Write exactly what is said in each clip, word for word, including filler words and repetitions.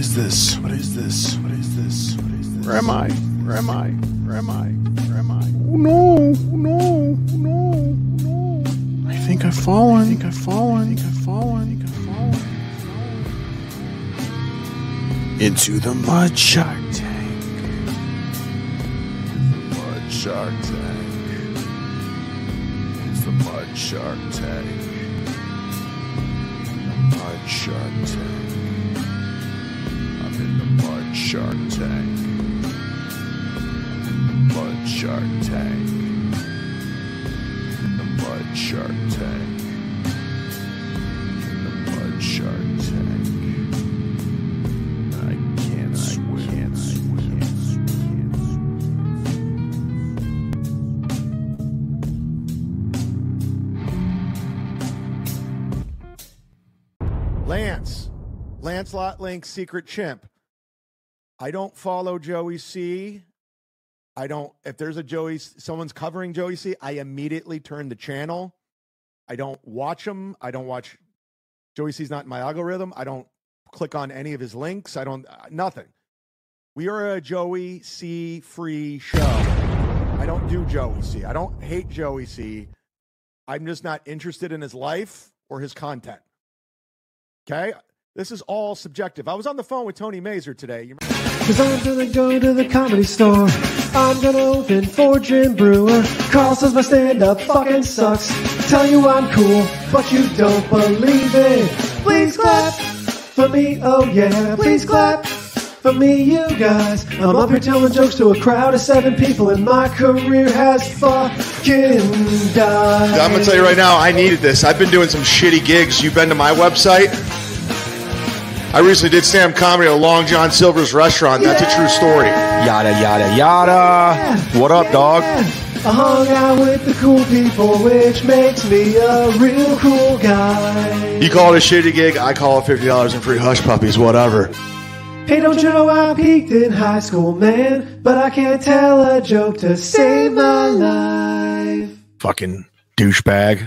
is this? What is this? What is this? What is this? Where am I? Where am I? Where am I? Where am I? Oh no! No! No! No! I think I've fallen. I think I've fallen. I think I've fallen. I think I've fallen. Into the Mud Shark Tank. Mud Shark Tank. It's the Mud Shark Tank. The Mud Shark Tank. I'm in the Mud Shark Tank. Mud Shark Tank. The Mud Shark Tank. The Mud Shark Tank. I can't swim. I can't swim. Can't swim. Lance. Lancelot Link's Secret Chimp. I don't follow Joey C. I don't, if there's a Joey, someone's covering Joey C, I immediately turn the channel. I don't watch him. I don't watch, Joey C's not in my algorithm. I don't click on any of his links. I don't, uh, nothing. We are a Joey C free show. I don't do Joey C. I don't hate Joey C. I'm just not interested in his life or his content. Okay? This is all subjective. I was on the phone with Tony Mazer today. You Cause I'm gonna go to the comedy store. I'm gonna open for Jim Brewer. Carl says my stand-up fucking sucks. Tell you I'm cool, but you don't believe it. Please clap for me, oh yeah. Please clap for me, you guys. I'm up here telling jokes to a crowd of seven people, and my career has fucking died. I'm gonna tell you right now, I needed this. I've been doing some shitty gigs. You've been to my website? I recently did stand-up comedy at Long John Silver's restaurant. That's a true story. Yada, yada, yada. Yeah. What up, Yeah. dog? I hung out with the cool people, which makes me a real cool guy. You call it a shitty gig, I call it fifty dollars in free hush puppies, whatever. Hey, don't you know I peaked in high school, man? But I can't tell a joke to save my life. fucking douchebag.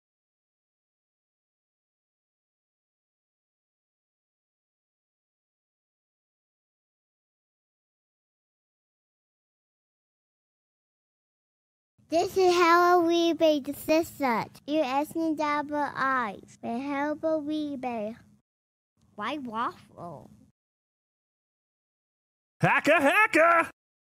This is how we made the system. You're asking double eyes. But how about we be? Why waffle? Hacka, hacka!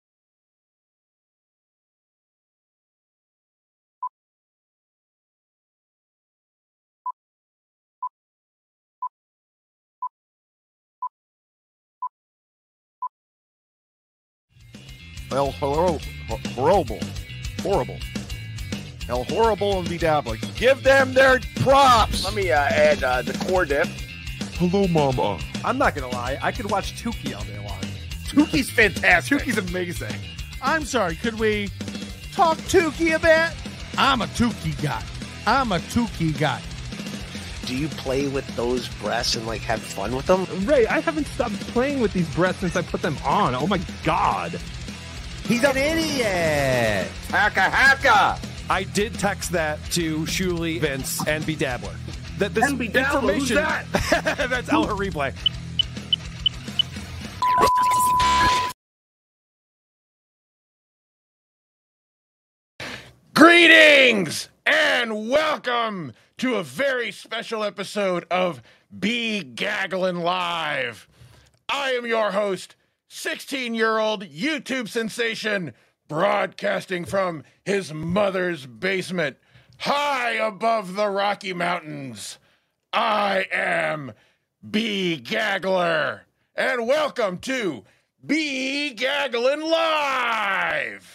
El horrible, horrible, horrible. El horrible and Vidabla. Give them their props. Let me uh, add uh, the core dip. Hello, Mama. I'm not gonna lie, I could watch Tukey all day long. Tuki's fantastic. Tukey's amazing. I'm sorry, could we talk Tukey a bit? I'm a Tukey guy. I'm a Tukey guy. Do you play with those breasts and like have fun with them? Ray, I haven't stopped playing with these breasts since I put them on. Oh my god. He's an idiot. Hacka, hacka! I did text that to Shuli, Vince, and B Dabbler. That this And B Dabbler, who's information that? That's El Replay. Greetings and welcome to a very special episode of Be Gagglin' Live. I am your host, sixteen-year-old YouTube sensation, broadcasting from his mother's basement, high above the Rocky Mountains. I am B Gaggler, and welcome to Be Gagglin' Live.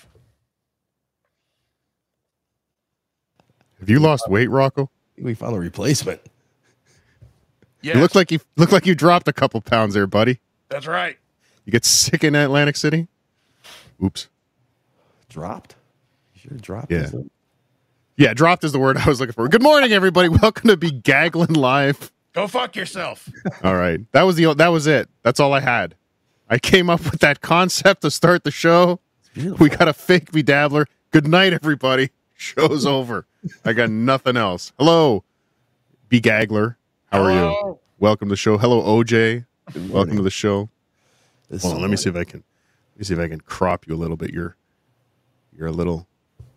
Have you lost weight, Rocco? We found a replacement. Yes, You look like you look like you dropped a couple pounds there, buddy. that's right. You get sick in Atlantic City? Oops. Dropped? You sure dropped? Yeah. Is it? Yeah, dropped is the word I was looking for. Good morning, everybody. Welcome to Be Gagglin' Live. Go fuck yourself. All right. That was the that was it. That's all I had. I came up with that concept to start the show. We got a fake Be Dabbler. Good night, everybody. Show's over. I got nothing else. Hello, B Gaggler. How are Hello. you? Welcome to the show. Hello, O J. Welcome to the show. This Hold on, let me see if I can. Let me see if I can crop you a little bit. You're, you're a little.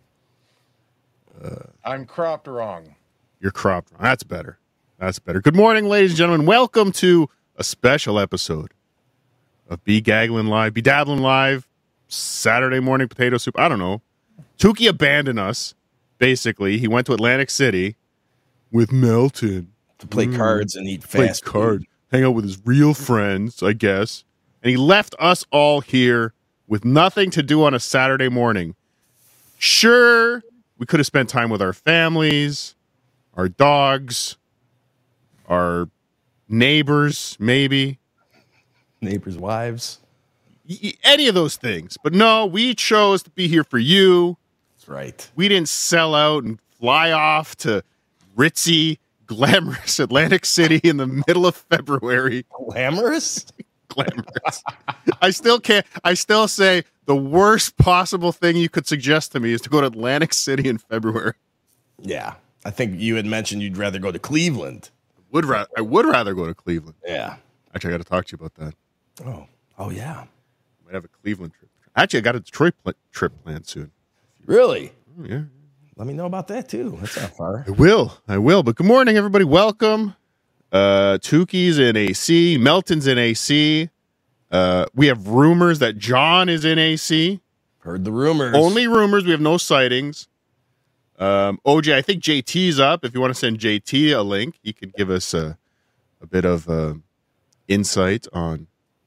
Uh, I'm cropped wrong. You're cropped. That's better. That's better. Good morning, ladies and gentlemen. Welcome to a special episode of Be Gaglin Live, Be Dabbling Live, Saturday morning potato soup. I don't know. Tukey abandoned us. Basically, he went to Atlantic City with Melton to play mm. cards and eat play fast cards, food. hang out with his real friends, I guess. And he left us all here with nothing to do on a Saturday morning. Sure, we could have spent time with our families, our dogs, our neighbors, maybe. Neighbors' wives. Y- any of those things. But no, we chose to be here for you. That's right. We didn't sell out and fly off to ritzy, glamorous Atlantic City in the middle of February. Glamorous? Glamorous. I still can't, I still say the worst possible thing you could suggest to me is to go to Atlantic City in February. Yeah. I think you had mentioned you'd rather go to Cleveland. Would ra- I would rather go to Cleveland. Yeah. Actually, I got to talk to you about that. Oh. Oh, yeah. Might have a Cleveland trip. Actually, I got a Detroit pl- trip planned soon. Really? Oh, yeah. Let me know about that, too. That's not far. I will. I will. But good morning, everybody. Welcome. Uh, Tukey's in A C. Melton's in A C. Uh, we have rumors that John is in A C. Heard the rumors. Only rumors. We have no sightings. Um, O J, I think J T's up. If you want to send J T a link, he could give us a, a bit of uh, insight on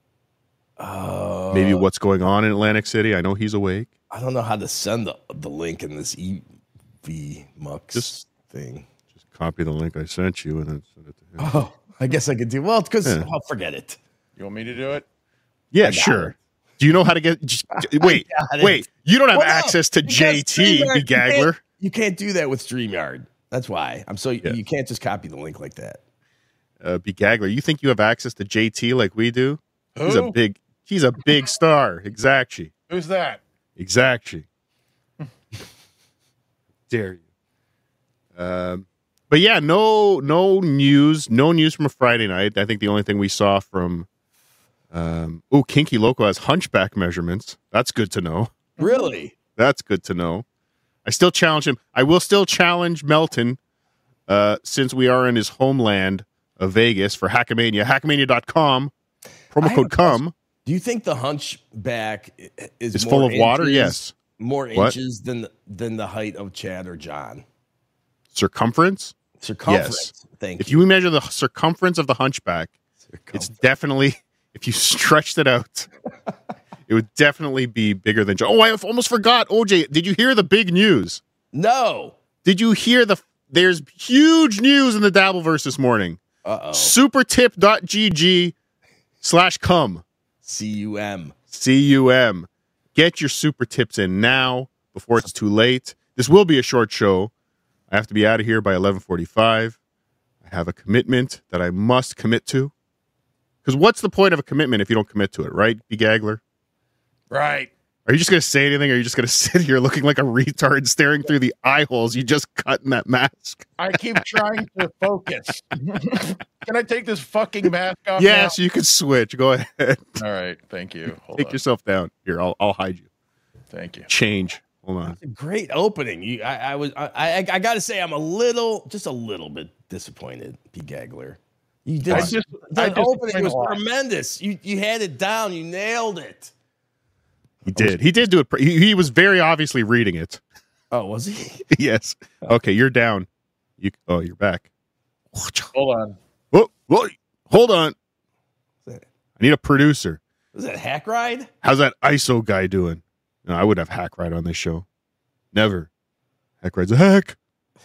uh, maybe what's going on in Atlantic City. I know he's awake. I don't know how to send the, the link in this E V Mux just, thing. Just copy the link I sent you and then send it to him. Oh, I guess I could do well because Yeah. I'll forget it. You want me to do it? Yeah, sure. it. Do you know how to get? Just, wait, wait. You don't have Well, no, access to because J T, StreamYard, be you can't- Gagler. You can't do that with StreamYard. That's why. I'm so Yeah. you can't just copy the link like that. Uh, be Gagler. You think you have access to J T like we do? Who? He's a big. He's a big star. Exactly. Who's that? Exactly. Dare you? Um, but yeah, no, no news. No news from a Friday night. I think the only thing we saw from, um, oh, Kinky Loco has hunchback measurements. That's good to know. Really? That's good to know. I still challenge him. I will still challenge Melton, uh, since we are in his homeland of Vegas for Hackamania. Hackamania dot com. Promo I code have a COME. Do you think the hunchback i- is It's more full of water? inches- Yes. More What? inches than than the height of Chad or John? Circumference? Circumference. Yes. Thank If you. you measure the circumference of the hunchback, it's definitely, if you stretched it out, it would definitely be bigger than John. Oh, I almost forgot. O J, did you hear the big news? No. Did you hear the, there's huge news in the Dabbleverse this morning. Uh-oh. Supertip.gg slash cum. C U M. C U M. Get your super tips in now before it's too late. This will be a short show. I have to be out of here by eleven forty-five. I have a commitment that I must commit to. Because what's the point of a commitment if you don't commit to it, right, B. Gagler? Right. Are you just going to say anything, or are you just going to sit here looking like a retard staring through the eye holes you just cut in that mask? I keep trying to focus. Can I take this fucking mask off Yes, now? you can switch. Go ahead. All right. Thank you. Hold Take on. yourself down. Here, I'll, I'll hide you. Thank you. Change. Hold on. Great opening. You, I, I was. I, I, I got to say, I'm a little, just a little bit disappointed, P. Gagler. You did. I just- the I just opening was explained a lot. tremendous. You, you had it down. You nailed it. He did. He did do it. He, he was very obviously reading it. Oh, was he? Yes. Okay, you're down. You. Oh, you're back. Hold on. Whoa, whoa, hold on. Was that, I need a producer. was that Hack Ride? How's that I S O guy doing? No, I wouldn't have Hack Ride on this show. Never. Hack Ride's a hack.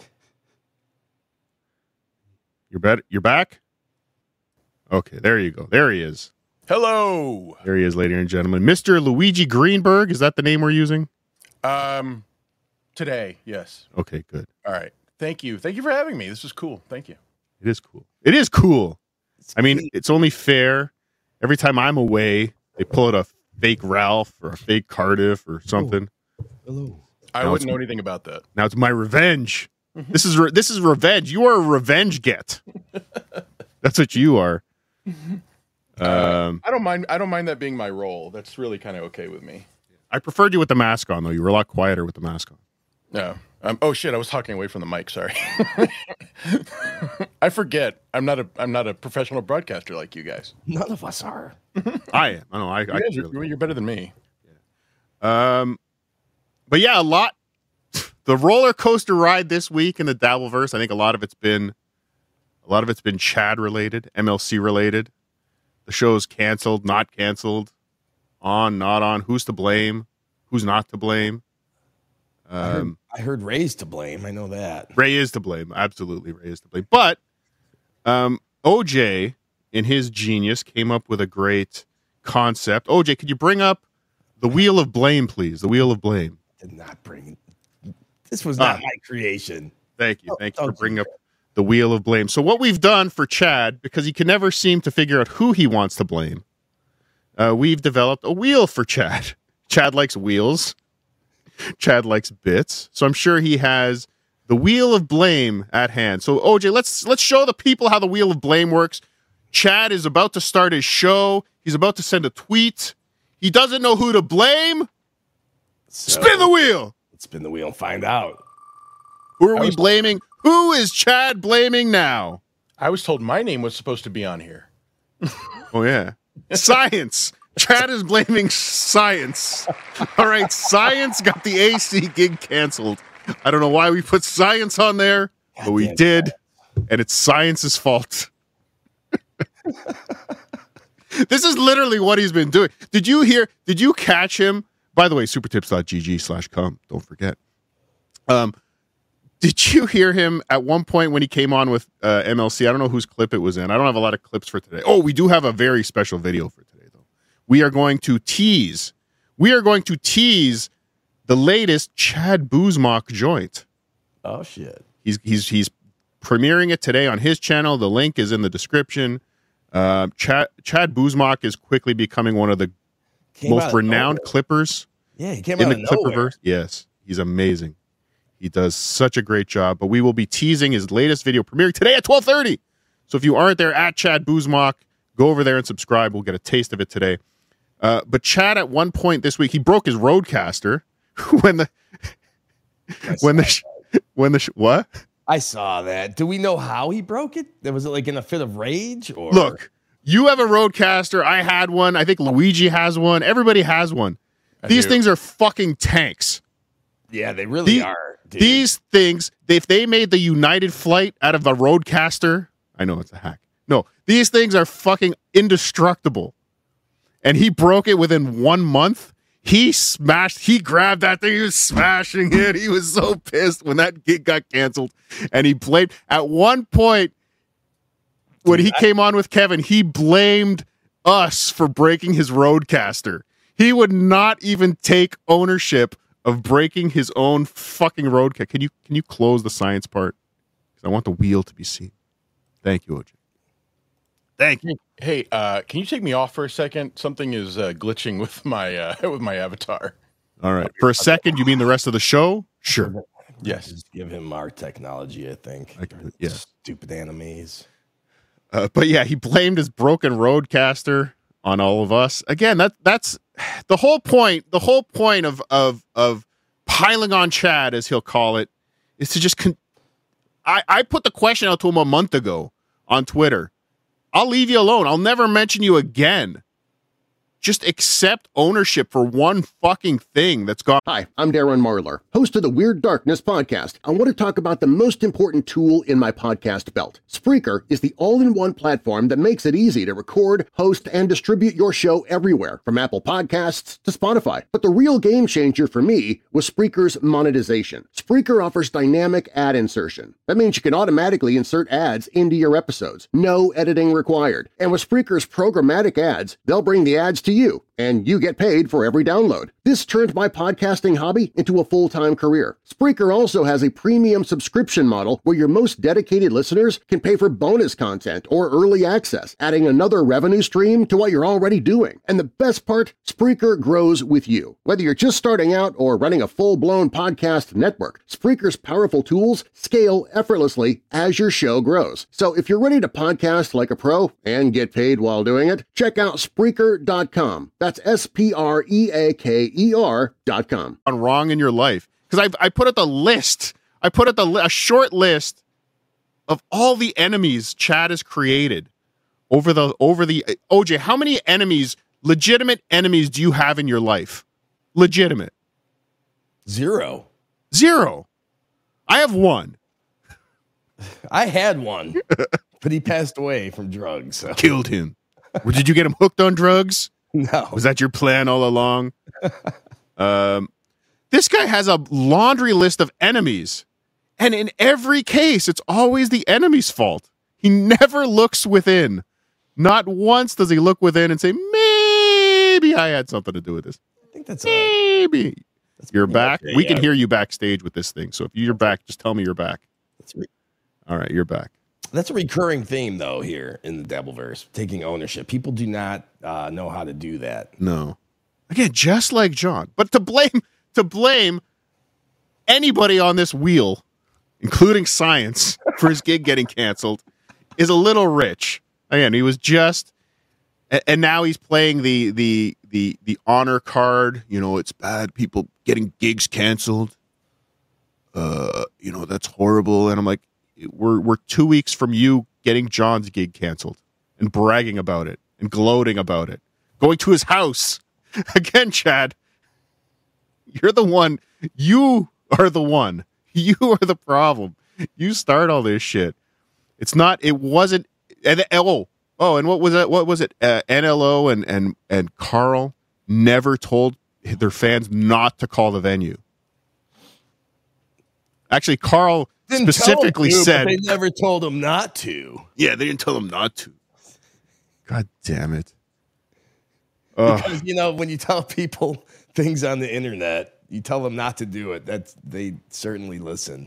You're bet. You're back. Okay, there you go. There he is. Hello. There he is, ladies and gentlemen. Mister Luigi Greenberg. Is that the name we're using? Um, today, yes. Okay, good. All right. Thank you. Thank you for having me. This was cool. Thank you. It is cool. It is cool. I mean, it's only fair. Every time I'm away, they pull out a fake Ralph or a fake Cardiff or something. Hello. I Now wouldn't it's- know anything about that. Now it's my revenge. This is re- this is revenge. You are a revenge get. That's what you are. Um, I don't mind. I don't mind that being my role. That's really kind of okay with me. I preferred you with the mask on, though. You were a lot quieter with the mask on. No. Um, oh shit! I was talking away from the mic. Sorry. I forget. I'm not a. I'm not a professional broadcaster like you guys. None of us are. I am. I know. I. You I guys are, really- you're better than me. Um, but yeah, a lot. The roller coaster ride this week in the Dabbleverse. I think a lot of it's been, a lot of it's been Chad related, M L C related. The show's canceled, not canceled, on, not on. Who's to blame? Who's not to blame? Um, I, heard, I heard Ray's to blame. I know that. Ray is to blame. Absolutely, Ray is to blame. But um, O J, in his genius, came up with a great concept. O J, could you bring up the wheel of blame, please? The wheel of blame. Did not bring. This was not Ah. my creation. Thank you. Oh, Thank you oh, for bringing up the wheel of blame. So what we've done for Chad, because he can never seem to figure out who he wants to blame, uh, we've developed a wheel for Chad. Chad likes wheels. Chad likes bits. So I'm sure he has the wheel of blame at hand. So O J, let's let's show the people how the wheel of blame works. Chad is about to start his show. He's about to send a tweet. He doesn't know who to blame. So, Spin the wheel. Let's spin the wheel and find out. Who are we blaming? Who is Chad blaming now? I was told my name was supposed to be on here. Oh, yeah. Science. Chad is blaming science. All right, science got the A C gig canceled. I don't know why we put science on there, but we did, and it's science's fault. This is literally what he's been doing. Did you hear? Did you catch him? By the way, supertips.gg slash come. Don't forget. Um, did you hear him at one point when he came on with uh, M L C? I don't know whose clip it was in. I don't have a lot of clips for today. Oh, we do have a very special video for today, though. We are going to tease. We are going to tease the latest Chad Buzmak joint. Oh shit! He's he's he's premiering it today on his channel. The link is in the description. Uh, Chad Chad Buzmak is quickly becoming one of the Came out most of renowned nowhere. clippers. Yeah, he came in out the of nowhere. Clipperverse. Yes, he's amazing. He does such a great job. But we will be teasing his latest video premiering today at twelve thirty. So if you aren't there at Chad Buzmak, go over there and subscribe. We'll get a taste of it today. Uh, but Chad, at one point this week, he broke his Rodecaster when the when the sh- when the sh- what? I saw that. Do we know how he broke it? Was it like in a fit of rage? Or Look, you have a Rodecaster. I had one. I think Luigi has one. Everybody has one. I These do. things are fucking tanks. yeah, they really The- are. Dude. These things, if they made the United flight out of a Rodecaster, I know it's a hack. No, these things are fucking indestructible. And he broke it within one month. He smashed, he grabbed that thing, he was smashing it. He was so pissed when that gig got canceled. And he blamed, at one point, when he came on with Kevin, he blamed us for breaking his Rodecaster. He would not even take ownership of breaking his own fucking Rodecaster. Can you can you close the science part? 'Cause I want the wheel to be seen. Thank you, O J. Thank you. Hey, uh, can you take me off for a second? Something is uh, glitching with my uh, with my avatar. All right. For a second, you mean the rest of the show? Sure. Yes. Just give him our technology, I think. I can, yeah. Stupid animes. Uh, but yeah, he blamed his broken Rodecaster on all of us. Again, that that's the whole point. The whole point of of of piling on Chad, as he'll call it, is to just. Con- I I put the question out to him a month ago on Twitter. I'll leave you alone. I'll never mention you again. Just accept ownership for one fucking thing that's gone. Hi, I'm Darren Marlar, host of the Weird Darkness podcast. I want to talk about the most important tool in my podcast belt. Spreaker is the all-in-one platform that makes it easy to record, host, and distribute your show everywhere, from Apple Podcasts to Spotify. But the real game changer for me was Spreaker's monetization. Spreaker offers dynamic ad insertion. That means you can automatically insert ads into your episodes. No editing required. And with Spreaker's programmatic ads, they'll bring the ads to you and you get paid for every download. This turned my podcasting hobby into a full-time career. Spreaker also has a premium subscription model where your most dedicated listeners can pay for bonus content or early access, adding another revenue stream to what you're already doing. And the best part, Spreaker grows with you. Whether you're just starting out or running a full-blown podcast network, Spreaker's powerful tools scale effortlessly as your show grows. So if you're ready to podcast like a pro and get paid while doing it, check out Spreaker dot com. That's S P R E A K E R dot com. Wrong in your life. Because I I put out the list. I put out the li- a short list of all the enemies Chad has created over the over the O J. How many enemies, legitimate enemies, do you have in your life? Legitimate. Zero. Zero. I have one. I had one, but he passed away from drugs. So. Killed him. Or did you get him hooked on drugs? No. Was that your plan all along? um, this guy has a laundry list of enemies, and in every case, it's always the enemy's fault. He never looks within. Not once does he look within and say, maybe I had something to do with this. I think that's maybe. That's you're back. okay, we can yeah. hear you backstage with this thing. So if you're back, just tell me you're back. That's re- All right, you're back. That's a recurring theme, though, here in the Dabbleverse, taking ownership. People do not uh, know how to do that. No. Again, just like John. But to blame to blame anybody on this wheel, including science, for his gig getting canceled, is a little rich. Again, he was just, and, and now he's playing the the the the honor card. You know, it's bad. People getting gigs canceled. Uh, you know, that's horrible. And I'm like, we're we're two weeks from you getting John's gig canceled and bragging about it and gloating about it, going to his house. Again, Chad, you're the one. You are the one. You are the problem. You start all this shit. It's not. It wasn't. And oh, oh, and what was it? What was it? Uh, N L O and and and Carl never told their fans not to call the venue. Actually, Carl Didn't specifically tell him to, said but they never told him not to. Yeah, they didn't tell him not to. God damn it. Because, you know, when you tell people things on the internet, you tell them not to do it. That's they certainly listen.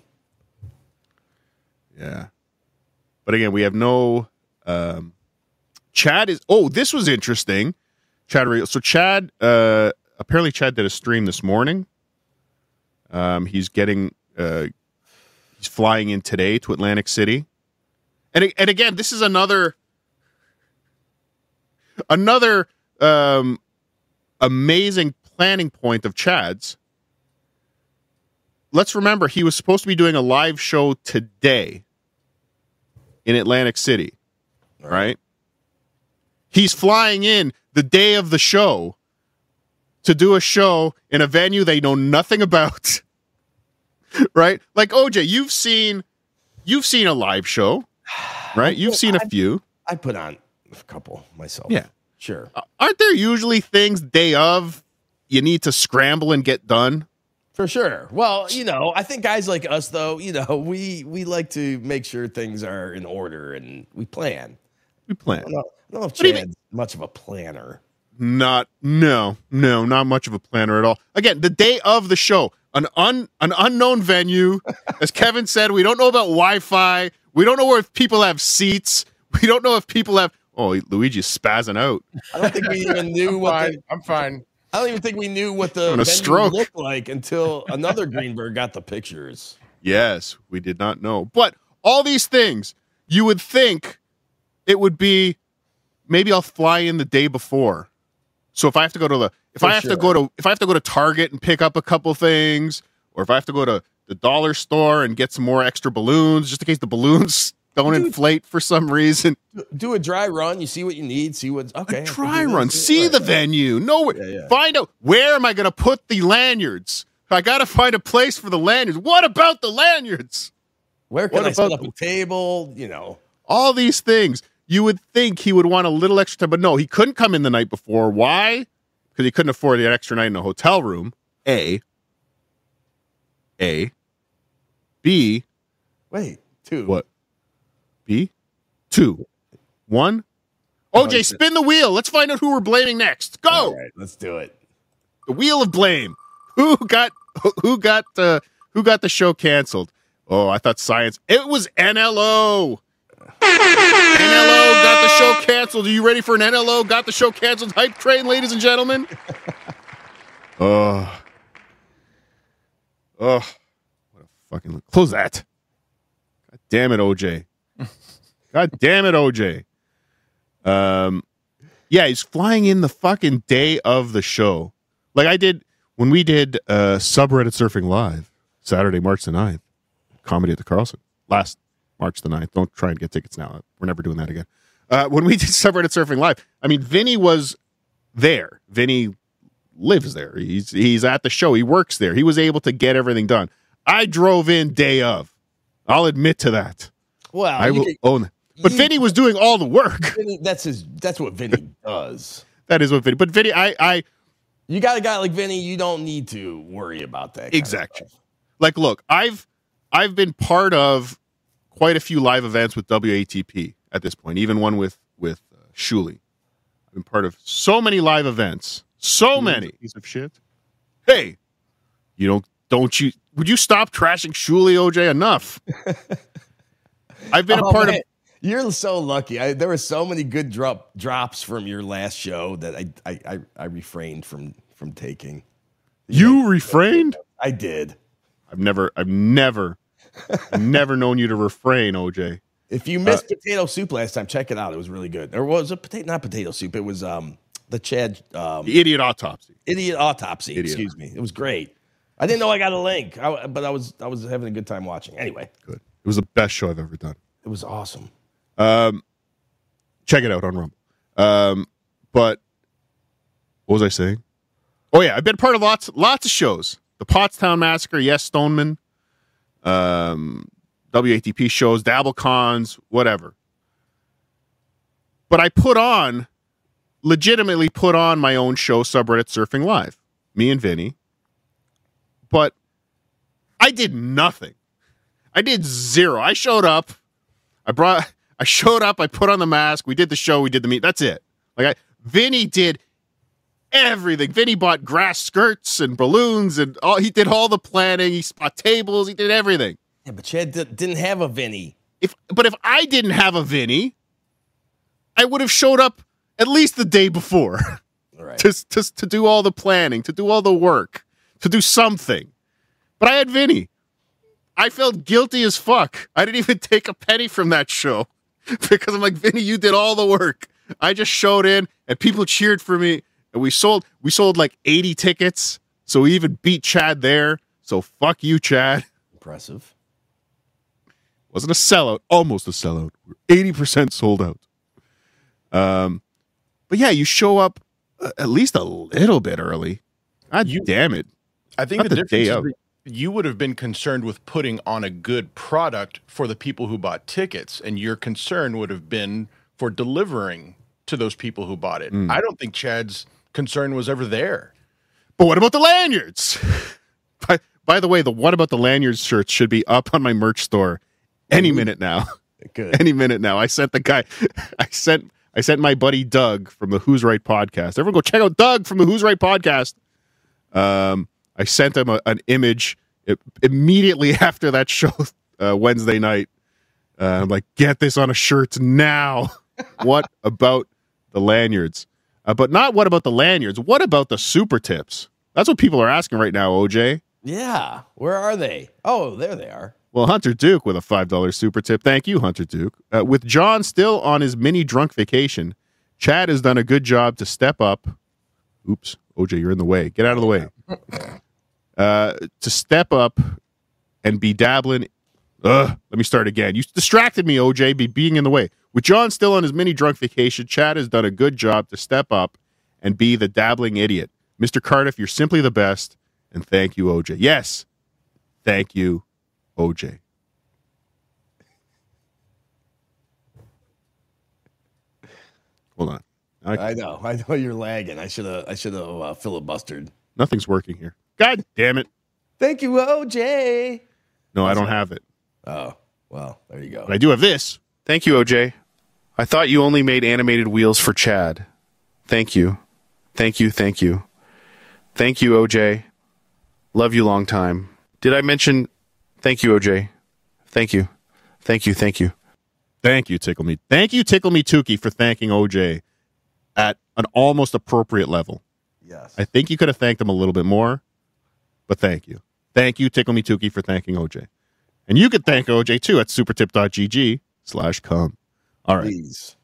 Yeah. But again, we have no um Chad is oh, this was interesting. Chad so Chad uh apparently Chad did a stream this morning. Um he's getting uh he's flying in today to Atlantic City. And and again, this is another another um amazing planning point of Chad's. Let's remember he was supposed to be doing a live show today in Atlantic City, right? He's flying in the day of the show to do a show in a venue they know nothing about, right? Like O J, you've seen, you've seen a live show, right? You've seen a few. I put on a couple myself. Yeah, sure. Uh, aren't there usually things day of you need to scramble and get done? For sure. Well, you know, I think guys like us, though, you know, we we like to make sure things are in order and we plan. We plan. I don't know, I don't know if What do you Chad's much of a planner. Not, no, no, not much of a planner at all. Again, the day of the show, an un, an unknown venue. As Kevin said, we don't know about Wi-Fi. We don't know if people have seats. We don't know if people have. Oh, Luigi's spazzing out. I don't think we even knew I'm what fine. the, I'm fine. I don't even think we knew what the Having a venue stroke. looked like until another Greenberg got the pictures. Yes, we did not know. But all these things, you would think it would be, maybe I'll fly in the day before. So if I have to go to the, if For I have sure. to go to, if I have to go to Target and pick up a couple things, or if I have to go to the dollar store and get some more extra balloons, just in case the balloons don't Dude. inflate for some reason. Do a dry run. You see what you need. See what's okay. I A can dry do this, run. do it. See Right, the right. venue. Know where. Yeah, yeah. Find out where am I going to put the lanyards. I got to find a place for the lanyards. What about the lanyards? Where can What I set about up a table? You know. All these things. You would think he would want a little extra time, but no, he couldn't come in the night before. Why? Because he couldn't afford the extra night in a hotel room. A. A. B. Wait, two. What? B. Two. One. O J, spin the wheel. Let's find out who we're blaming next. Go. All right, let's do it. The wheel of blame. Who got who got uh, who got the show canceled? Oh, I thought science. It was N L O. N L O got the show canceled. Are you ready for an N L O got the show canceled hype train, ladies and gentlemen? Oh. Oh. What a fucking close that. God damn it, O J. God damn it, O J. Um yeah, he's flying in the fucking day of the show. Like I did when we did uh Subreddit Surfing Live, Saturday, March the ninth, comedy at the Carlson. Last March the ninth. Don't try and get tickets now. We're never doing that again. Uh, when we did Subreddit Surfing Live, I mean, Vinny was there. Vinny lives there. He's he's at the show. He works there. He was able to get everything done. I drove in day of. I'll admit to that. Well, I will can, own that. But you, Vinny was doing all the work. Vinny, that's his. That's what Vinny does. That is what Vinny. But Vinny, I, I. You got a guy like Vinny. You don't need to worry about that. Exactly. Like, look, I've I've been part of quite a few live events with W A T P at this point, even one with with uh, Shuli. I've been part of so many live events, so many. Piece of shit. Hey, you don't don't you? Would you stop trashing Shuli, O J? Enough. I've been oh, a part man. of. You're so lucky. I, there were so many good drop drops from your last show that I I, I, I refrained from from taking. You refrained? I did. I've never, I've never, never known you to refrain, O J. If you missed uh, potato soup last time, check it out. It was really good. Or was it potato? Not potato soup. It was um the Chad um, the idiot autopsy. Idiot autopsy. Idiot. Excuse me. It was great. I didn't know I got a link, I, but I was I was having a good time watching. Anyway, good. It was the best show I've ever done. It was awesome. Um, check it out on Rumble. Um, but what was I saying? Oh yeah, I've been part of lots, lots of shows. The Pottstown Massacre, yes, Stoneman, um, W A T P shows, DabbleCons, whatever. But I put on, legitimately put on my own show, Subreddit Surfing Live, me and Vinny. But I did nothing. I did zero. I showed up. I brought. I showed up. I put on the mask. We did the show. We did the meet. That's it. Like I, Vinny did everything. Vinny bought grass skirts and balloons and all. He did all the planning. He bought tables. He did everything. Yeah, but Chad d- didn't have a Vinny. If but if I didn't have a Vinny, I would have showed up at least the day before, right. to, to to do all the planning, to do all the work, to do something. But I had Vinny. I felt guilty as fuck. I didn't even take a penny from that show because I'm like, Vinny, you did all the work. I just showed in and people cheered for me. And we sold we sold like eighty tickets. So we even beat Chad there. So fuck you, Chad. Impressive. Wasn't a sellout. Almost a sellout. We're eighty percent sold out. Um, But yeah, you show up at least a little bit early. God you, damn it. I think Not the, the difference day is of. that you would have been concerned with putting on a good product for the people who bought tickets, and your concern would have been for delivering to those people who bought it. Mm. I don't think Chad's concern was ever there. But what about the lanyards? by, by the way, the what about the lanyards shirts should be up on my merch store any minute now. Good. Any minute now. I sent the guy, I sent I sent my buddy Doug from the Who's Right podcast. Everyone go check out Doug from the Who's Right podcast. Um, I sent him a, an image it, immediately after that show uh, Wednesday night. Uh, I'm like, get this on a shirt now. What about the lanyards? Uh, but not what about the lanyards. What about the super tips? That's what people are asking right now, O J. Yeah. Where are they? Oh, there they are. Well, Hunter Duke with a five dollars super tip. Thank you, Hunter Duke. Uh, with John still on his mini drunk vacation, Chad has done a good job to step up. Oops. O J, you're in the way. Get out of the way. Uh, to step up and be dabbling. Ugh, let me start again. You distracted me, O J, be being in the way. With John still on his mini drunk vacation, Chad has done a good job to step up and be the dabbling idiot. Mister Cardiff, you're simply the best, and thank you, O J. Yes, thank you, O J. Hold on. I, I know. I know you're lagging. I should have. I should have uh, filibustered. Nothing's working here. God damn it. Thank you, O J. No, What's I don't that? have it. Oh, well, there you go. But I do have this. Thank you, O J. I thought you only made animated wheels for Chad. Thank you. Thank you, thank you. Thank you, O J. Love you long time. Did I mention thank you, O J? Thank you. Thank you, thank you. Thank you, Tickle Me. Thank you, Tickle Me Tukey, for thanking O J at an almost appropriate level. Yes. I think you could have thanked him a little bit more, but thank you. Thank you, Tickle Me Tukey, for thanking O J. And you could thank O J, too, at supertip.gg slash come. All right. Please.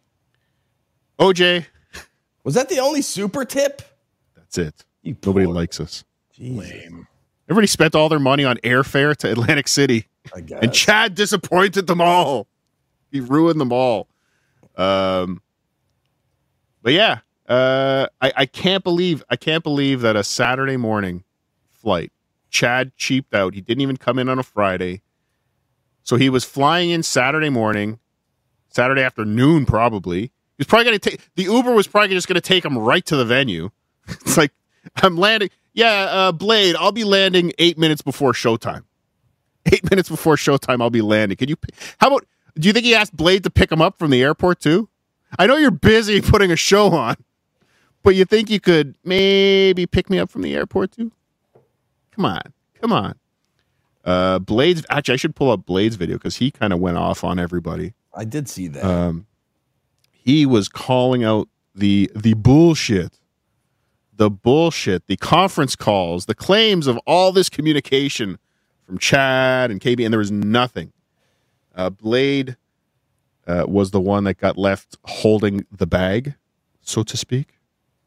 O J. Was that the only super tip? That's it. You Nobody poor- likes us. Lame. Everybody spent all their money on airfare to Atlantic City. I guess. And Chad disappointed them all. He ruined them all. Um, but yeah, uh, I, I can't believe I can't believe that a Saturday morning flight, Chad cheaped out. He didn't even come in on a Friday. So he was flying in Saturday morning, Saturday afternoon probably. He was probably going to take the Uber was probably just going to take him right to the venue. It's like, I'm landing. Yeah, uh, Blade, I'll be landing eight minutes before showtime. Eight minutes before showtime, I'll be landing. Can you? How about? Do you think he asked Blade to pick him up from the airport too? I know you're busy putting a show on, but you think you could maybe pick me up from the airport too? Come on, come on. Uh, Blade's actually, I should pull up Blade's video because he kind of went off on everybody. I did see that. Um, he was calling out the the bullshit, the bullshit, the conference calls, the claims of all this communication from Chad and K B, and there was nothing. Uh, Blade uh, was the one that got left holding the bag, so to speak.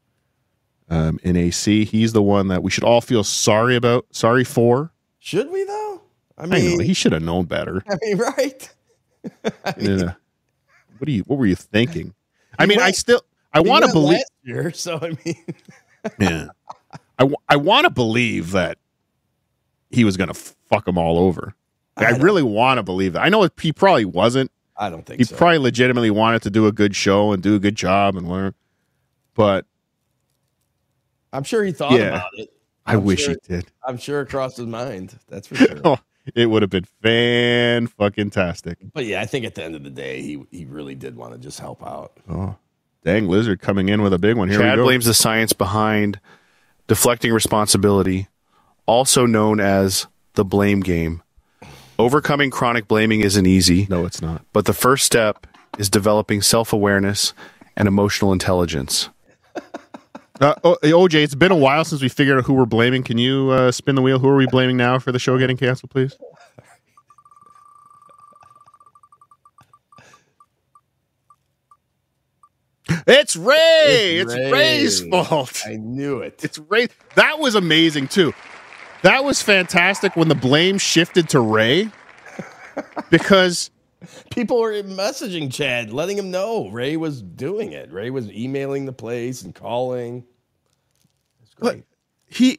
Um, in A C, he's the one that we should all feel sorry about, sorry for. Should we though? I I mean, know he should have known better. I mean, right? I mean, Yeah. What do you? What were you thinking? I He mean, I went- still, I he want to went believe. last year, so I mean, Yeah, I, w- I want to believe that he was going to fuck them all over. Like, I, I don't- really want to believe that. I know he probably wasn't. I don't think He so. probably legitimately wanted to do a good show and do a good job and learn. But I'm sure he thought Yeah. about it. I I'm wish sure- he did. I'm sure it crossed his mind. That's for sure. Oh, it would have been fan fucking tastic. But yeah, I think at the end of the day, he he really did want to just help out. Oh, dang Lizard coming in with a big one. Here Chad we go. blames the science behind deflecting responsibility, also known as the blame game. Overcoming chronic blaming isn't easy. No, it's not. But the first step is developing self-awareness and emotional intelligence. Uh, oh, hey, O J, it's been a while since we figured out who we're blaming. Can you uh, spin the wheel? Who are we blaming now for the show getting canceled, please? It's Ray. It's, It's Ray. Ray's fault. I knew it. It's Ray. That was amazing too. That was fantastic when the blame shifted to Ray because People were messaging Chad, letting him know Ray was doing it. Ray was emailing the place and calling. It's great. he.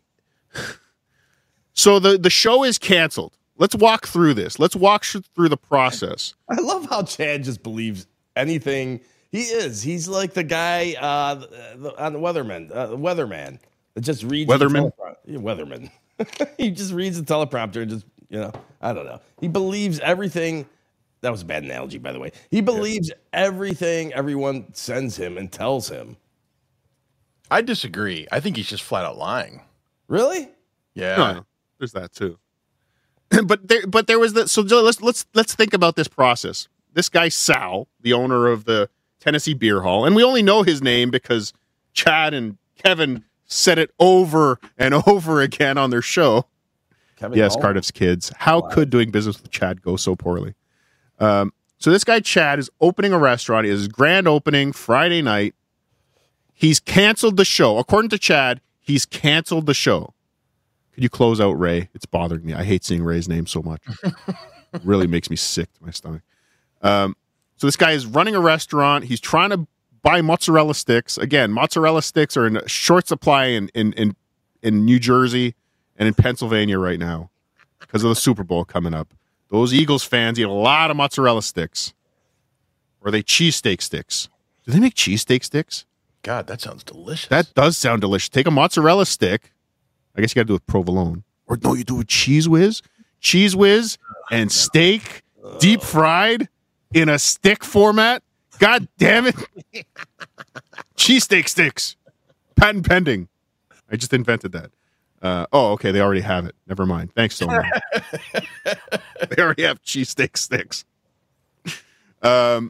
So the the show is canceled. Let's walk through this. Let's walk sh- through the process. I love how Chad just believes anything. He is. He's like the guy uh, the, on the Weatherman, uh, the Weatherman that just reads the Weatherman? teleprom- yeah, Weatherman. He just reads the teleprompter and just, you know, I don't know. He believes everything. That was a bad analogy, by the way. He believes everything everyone sends him and tells him. I disagree. I think he's just flat out lying. Really? Yeah. No, there's that too. but there, but there was the. So Joe, let's let's let's think about this process. This guy Sal, the owner of the Tennessee Beer Hall, and we only know his name because Chad and Kevin said it over and over again on their show. Kevin yes, Hall? Cardiff's kids. How Wow. could doing business with Chad go so poorly? Um, so this guy Chad is opening a restaurant. It is his grand opening Friday night. He's canceled the show. According to Chad, he's canceled the show. Could you close out Ray? It's bothering me. I hate seeing Ray's name so much. It really makes me sick to my stomach. Um, so this guy is running a restaurant. He's trying to buy mozzarella sticks. Again, mozzarella sticks are in short supply in in in, in New Jersey and in Pennsylvania right now because of the Super Bowl coming up. Those Eagles fans eat a lot of mozzarella sticks. Or are they cheesesteak sticks? Do they make cheesesteak sticks? God, that sounds delicious. That does sound delicious. Take a mozzarella stick. I guess you got to do it with provolone. Or no, you do it cheese whiz. Cheese whiz and steak deep fried in a stick format. God damn it. Cheesesteak sticks. Patent pending. I just invented that. Uh, oh, okay. They already have it. Never mind. Thanks so much. They already have cheesesteak sticks. Um,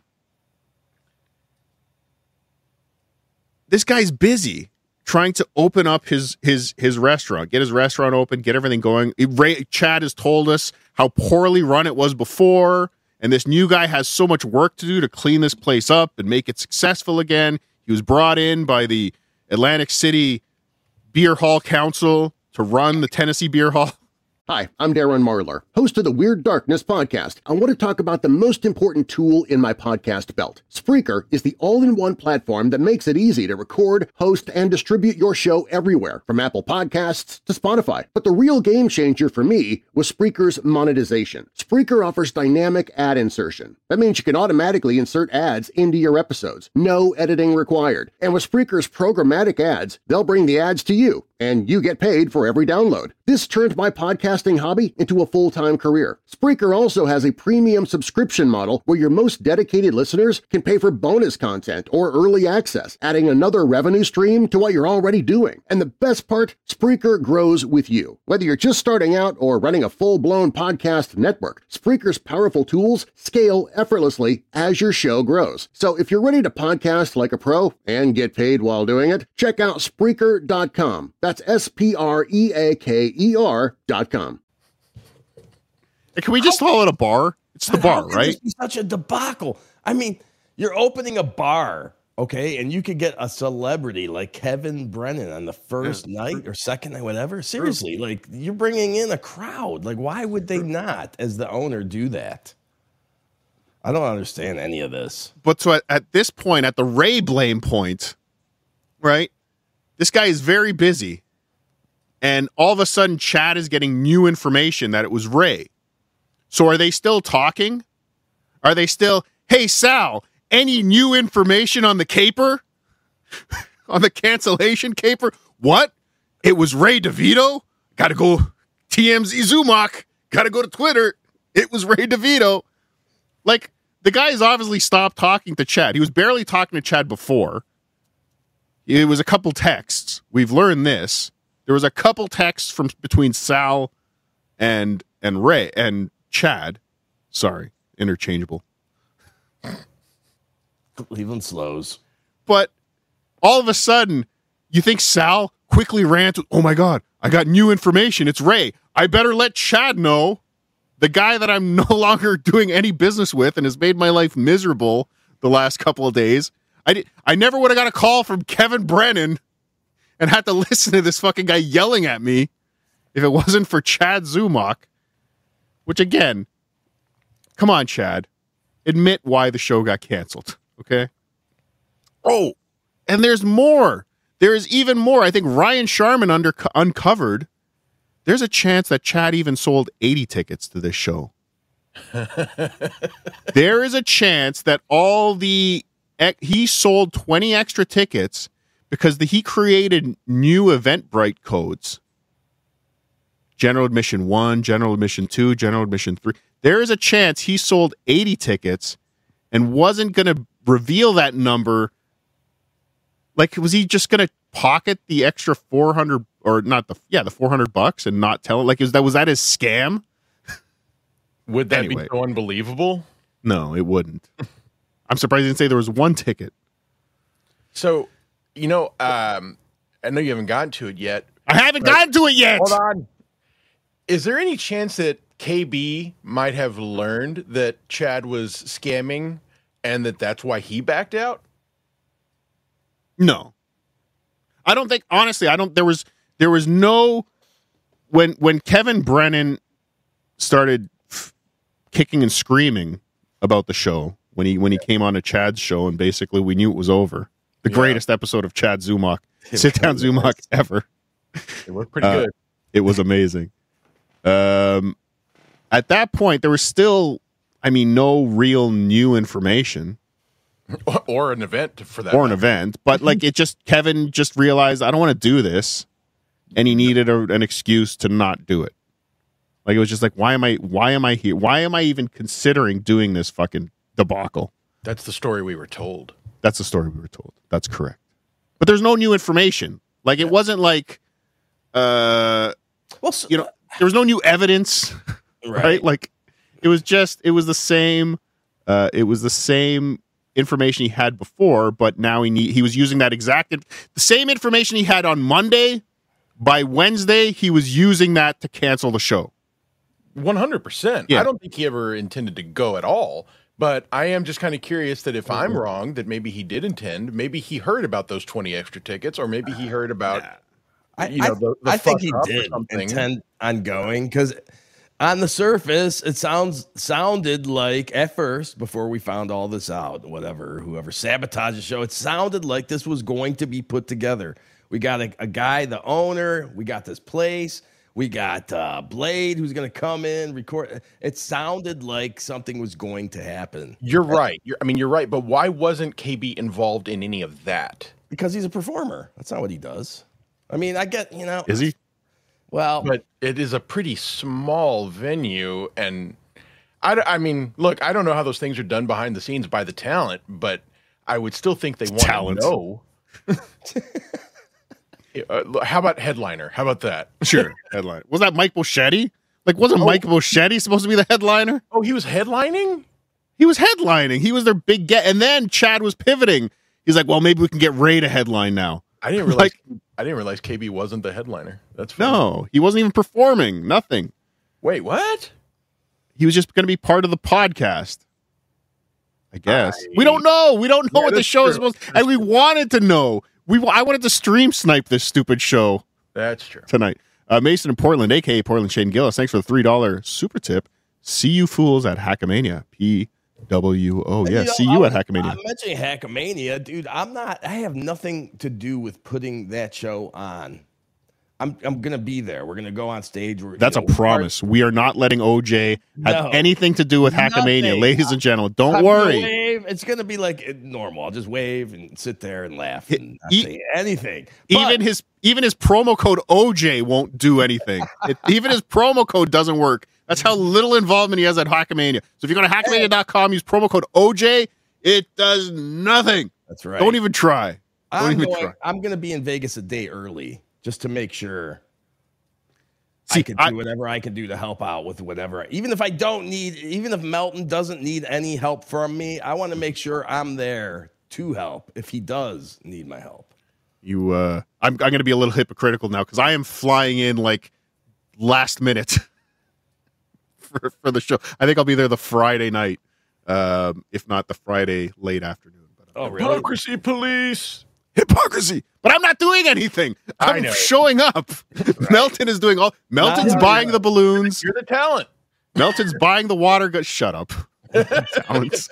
this guy's busy trying to open up his his his restaurant, get his restaurant open, get everything going. Ray, Chad has told us how poorly run it was before, and this new guy has so much work to do to clean this place up and make it successful again. He was brought in by the Atlantic City Beer Hall Council to run the Tennessee Beer Hall. Hi, I'm Darren Marlar, host of the Weird Darkness podcast. I want to talk about the most important tool in my podcast belt. Spreaker is the all-in-one platform that makes it easy to record, host, and distribute your show everywhere, from Apple Podcasts to Spotify. But the real game changer for me was Spreaker's monetization. Spreaker offers dynamic ad insertion. That means you can automatically insert ads into your episodes. No editing required. And with Spreaker's programmatic ads, they'll bring the ads to you, and you get paid for every download. This turned my podcasting hobby into a full-time career. Spreaker also has a premium subscription model where your most dedicated listeners can pay for bonus content or early access, adding another revenue stream to what you're already doing. And the best part, Spreaker grows with you. Whether you're just starting out or running a full-blown podcast network, Spreaker's powerful tools scale effortlessly as your show grows. So if you're ready to podcast like a pro and get paid while doing it, check out Spreaker dot com. That's S P R E A K E R dot com. Hey, can we just call it a bar? It's the bar, right? This be such a debacle. I mean, you're opening a bar, okay, and you could get a celebrity like Kevin Brennan on the first yeah. night or second night, whatever. Seriously, like you're bringing in a crowd. Like, why would they not, as the owner, do that? I don't understand any of this. But so at, at this point, at the Ray blame point, right? This guy is very busy, and all of a sudden, Chad is getting new information that it was Ray. So are they still talking? Are they still, hey, Sal, any new information on the caper? On the cancellation caper? What? It was Ray DeVito? Got to go T M Z Zumach. Got to go to Twitter. It was Ray DeVito. Like, the guy has obviously stopped talking to Chad. He was barely talking to Chad before. It was a couple texts. We've learned this. There was a couple texts from between Sal and and Ray and Chad. Sorry, interchangeable. Cleveland slows. But all of a sudden, you think Sal quickly ran to, oh my God, I got new information. It's Ray. I better let Chad know, the guy that I'm no longer doing any business with and has made my life miserable the last couple of days. I, did, I never would have got a call from Kevin Brennan and had to listen to this fucking guy yelling at me if it wasn't for Chad Zumach. Which, again, come on, Chad. Admit why the show got canceled, okay? Oh, and there's more. There is even more. I think Ryan Sharman under, uncovered. There's a chance that Chad even sold eighty tickets to this show. There is a chance that all the... He sold twenty extra tickets because the, he created new Eventbrite codes. General admission one, general admission two, general admission three. There is a chance he sold eighty tickets and wasn't going to reveal that number. Like, was he just going to pocket the extra four hundred or not the, yeah, the four hundred bucks and not tell it? Like, is that, was that his scam? Would that Anyway. be so unbelievable? No, it wouldn't. I'm surprised he didn't say there was one ticket. So, you know, um, I know you haven't gotten to it yet. I haven't gotten to it yet. Hold on. Is there any chance that K B might have learned that Chad was scamming and that that's why he backed out? No. I don't think, honestly, I don't, there was, there was no, when, when Kevin Brennan started f- kicking and screaming about the show, when he, when he came on to Chad's show and basically we knew it was over. The yeah. greatest episode of Chad Zumach, Sit Down Zumach ever. It was pretty uh, good. It was amazing. Um, at that point, there was still, I mean, no real new information. Or, or an event for that. Or an event. But like it just, Kevin just realized, I don't want to do this. And he needed a, an excuse to not do it. Like it was just like, why am I, why am I here? Why am I even considering doing this fucking debacle? That's the story we were told. That's the story we were told. That's correct. But there's no new information. Like, it wasn't like, uh, well, so, you know, there was no new evidence, right? Right. Like, it was just, it was the same, uh, it was the same information he had before, but now he need, he was using that exact, the same information he had on Monday. By Wednesday, he was using that to cancel the show. one hundred percent. Yeah. I don't think he ever intended to go at all. But I am just kind of curious that if I'm wrong, that maybe he did intend, maybe he heard about those twenty extra tickets, or maybe he heard about, I, you know, I, the, the I think fuck he up or did something. intend on going because on the surface, it sounds sounded like at first, before we found all this out, whatever, whoever sabotaged the show, it sounded like this was going to be put together. We got a, a guy, the owner. We got this place. We got uh, Blade, who's going to come in, record. It sounded like something was going to happen. You're right. You're, I mean, you're right. But why wasn't K B involved in any of that? Because he's a performer. That's not what he does. I mean, I get, you know. Is he? Well. But it is a pretty small venue. And I, I mean, look, I don't know how those things are done behind the scenes by the talent, but I would still think they want Talent. to know. Uh, how about headliner? How about that? Sure, headliner. Was that Mike Boschetti? Like, wasn't Oh. Mike Boschetti supposed to be the headliner? Oh, he was headlining? He was headlining. He was their big get. And then Chad was pivoting. He's like, well, maybe we can get Ray to headline now. I didn't realize. I didn't realize K B wasn't the headliner. That's funny. No, he wasn't even performing. Nothing. Wait, what? He was just going to be part of the podcast. I guess. I- We don't know. We don't know Yeah, what the that's show is true. supposed and we wanted to know. We I wanted to stream snipe this stupid show That's true. tonight. Uh, Mason in Portland, a k a. Portland Shane Gillis. Thanks for the three dollars super tip. See you fools at Hackamania. P W O. Yeah, You know, see you I at was- Hackamania. I'm mentioning Hackamania, dude. I'm not. I have nothing to do with putting that show on. I'm. I'm gonna be there. We're gonna go on stage. We're, That's you a know, promise. We are not letting O J have No. anything to do with Hackamania, Nothing. ladies and gentlemen. Don't I'm gonna worry. wave. It's gonna be like uh, normal. I'll just wave and sit there and laugh and not E- say anything. Even his even his promo code O J won't do anything. It, even his promo code doesn't work. That's how little involvement he has at Hackamania. So if you go to hackamania dot com, use promo code O J, it does nothing. That's right. Don't even try. Don't I'm even going, try. I'm gonna be in Vegas a day early just to make sure. See, I can do I- whatever I can do to help out with whatever. Even if I don't need, even if Melton doesn't need any help from me, I want to make sure I'm there to help if he does need my help. You, uh, I'm, I'm going to be a little hypocritical now because I am flying in like last minute for, for the show. I think I'll be there the Friday night, um, if not the Friday late afternoon. But, Oh, really? Hypocrisy police. Hypocrisy. But I'm not doing anything. I I'm know. showing up. Melton is doing all. Melton's Not- buying the balloons. You're the talent. Melton's buying the water. Go- Shut up. Talents.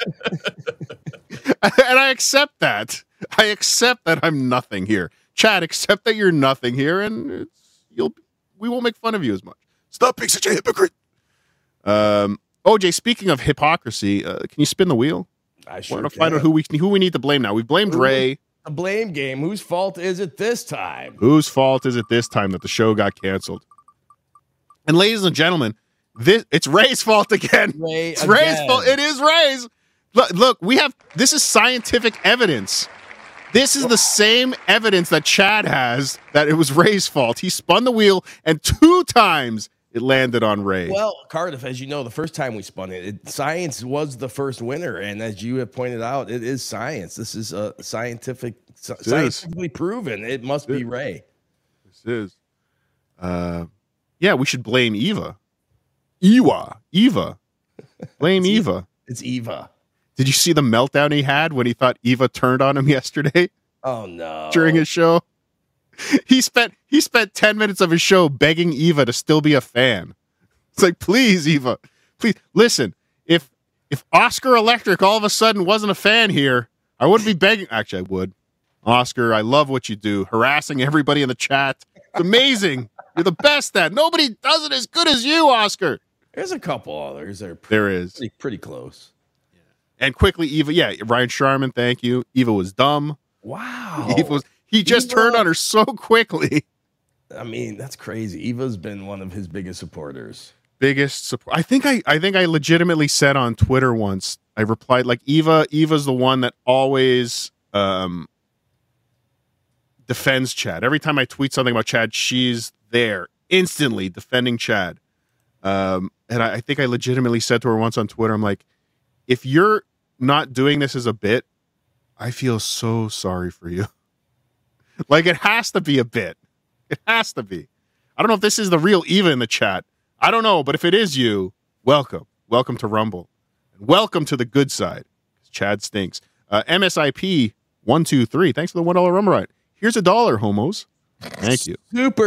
And I accept that. I accept that I'm nothing here. Chad, accept that you're nothing here, and it's, you'll we won't make fun of you as much. Stop being such a hypocrite. Um, O J, speaking of hypocrisy, uh, can you spin the wheel? I We're sure going to find can. out who we who we need to blame now. We've blamed Ray. A blame game. Whose fault is it this time? Whose fault is it this time that the show got canceled? And ladies and gentlemen, this it's Ray's fault again. Ray it's Ray's again. fault. It is Ray's. Look, look, we have this is scientific evidence. This is the same evidence that Chad has that it was Ray's fault. He spun the wheel and two times it landed on Ray. Well, Cardiff, as you know, the first time we spun it, it, science was the first winner, and as you have pointed out, it is science. This is a scientific, sci- is. scientifically proven. It must be Ray. This is. Uh, yeah, we should blame Eva. Ewa. Eva. Blame Eva. It's Eva. Did you see the meltdown he had when he thought Eva turned on him yesterday Oh no! during his show? He spent he spent ten minutes of his show begging Eva to still be a fan. It's like, please, Eva, please listen. If if Oscar Electric all of a sudden wasn't a fan here, I wouldn't be begging. Actually, I would. Oscar, I love what you do, harassing everybody in the chat. It's amazing. You're the best at. Nobody does it as good as you, Oscar. There's a couple others that are pretty, There is. pretty, pretty close. And quickly, Eva, yeah, Ryan Sharman, thank you. Eva was dumb. Wow. Eva was, he just Eva- turned on her so quickly. I mean, that's crazy. Eva's been one of his biggest supporters. Biggest support. I think I, I think I legitimately said on Twitter once, I replied like Eva. Eva's the one that always um, defends Chad. Every time I tweet something about Chad, she's there instantly defending Chad. Um, and I, I think I legitimately said to her once on Twitter, I'm like, if you're not doing this as a bit, I feel so sorry for you. Like, it has to be a bit. It has to be. I don't know if this is the real Eva in the chat. I don't know, but if it is you, welcome. Welcome to Rumble. And welcome to the good side. Chad stinks. Uh, M S I P one two three. Thanks for the one dollar Rumble ride. Here's a dollar, homos. Thank you.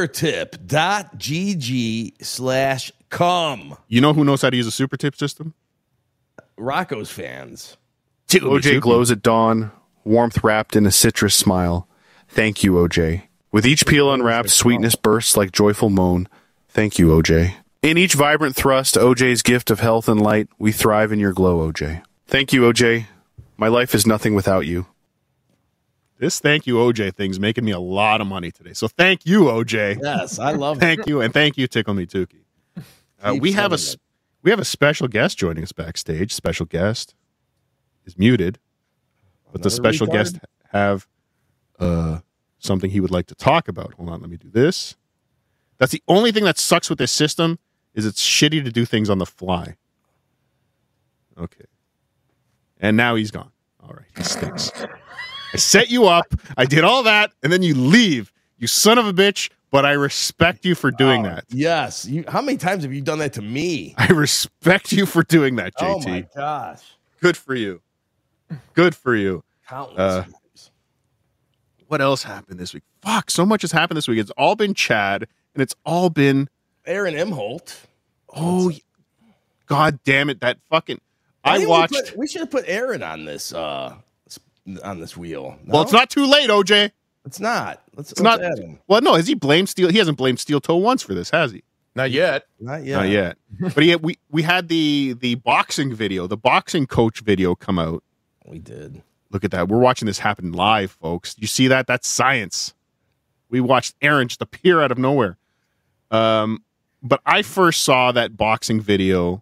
Supertip.gg slash come. You know who knows how to use a super tip system? Rocco's fans. O J glows at dawn, warmth wrapped in a citrus smile. Thank you, O J. With each peel unwrapped, sweetness bursts like joyful moan. Thank you, O J. In each vibrant thrust, O J's gift of health and light, we thrive in your glow, O J. Thank you, O J. My life is nothing without you. This thank you, O J thing's making me a lot of money today. So thank you, O J. Yes, I love thank it. Thank you, and thank you, Tickle Me Tukey. Uh, we have a it. we have a special guest joining us backstage. Special guest is muted, but Another the special retard? guest have uh, something he would like to talk about. Hold on, let me do this. That's the only thing that sucks with this system is it's shitty to do things on the fly. Okay. And now he's gone. All right, he stinks. I set you up, I did all that, and then you leave. You son of a bitch, but I respect you for doing oh, that. Yes. You, how many times have you done that to me? I respect you for doing that, J T. Oh, my gosh. Good for you. Good for you. Countless uh, times. What else happened this week? Fuck, so much has happened this week. It's all been Chad, and it's all been... Aaron Imholt. Oh, God damn it. That fucking... Why I watched... We, put, we should have put Aaron on this uh, on this wheel. No? Well, it's not too late, O J. It's not. Let's, it's let's not. add him. Well, no, has he blamed Steel? He hasn't blamed Steel Toe once for this, has he? Not yet. Not yet. Not yet. But yeah, we we had the the boxing video, the boxing coach video come out. We did. Look at that. We're watching this happen live, folks. You see that? That's science. We watched Aaron just appear out of nowhere. Um, but I first saw that boxing video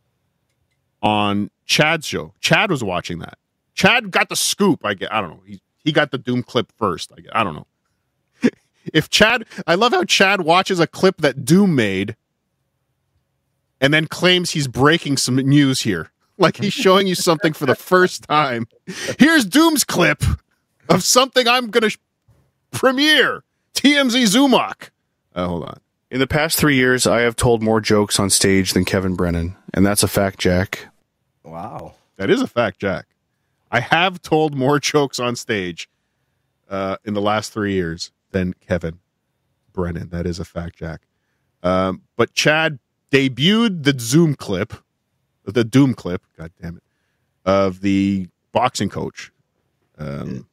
on Chad's show. Chad was watching that. Chad got the scoop. I get. I don't know. He he got the Doom clip first. I get. I don't know. If Chad, I love how Chad watches a clip that Doom made, and then claims he's breaking some news here. Like he's showing you something for the first time. Here's Doom's clip of something I'm going to sh- premiere. T M Z Zumach. Uh, hold on. In the past three years, I have told more jokes on stage than Kevin Brennan, and that's a fact, Jack. Wow. That is a fact, Jack. I have told more jokes on stage uh, in the last three years than Kevin Brennan. That is a fact, Jack. Um, but Chad debuted the Zoom clip, the Doom clip, God damn it, of the boxing coach. Um,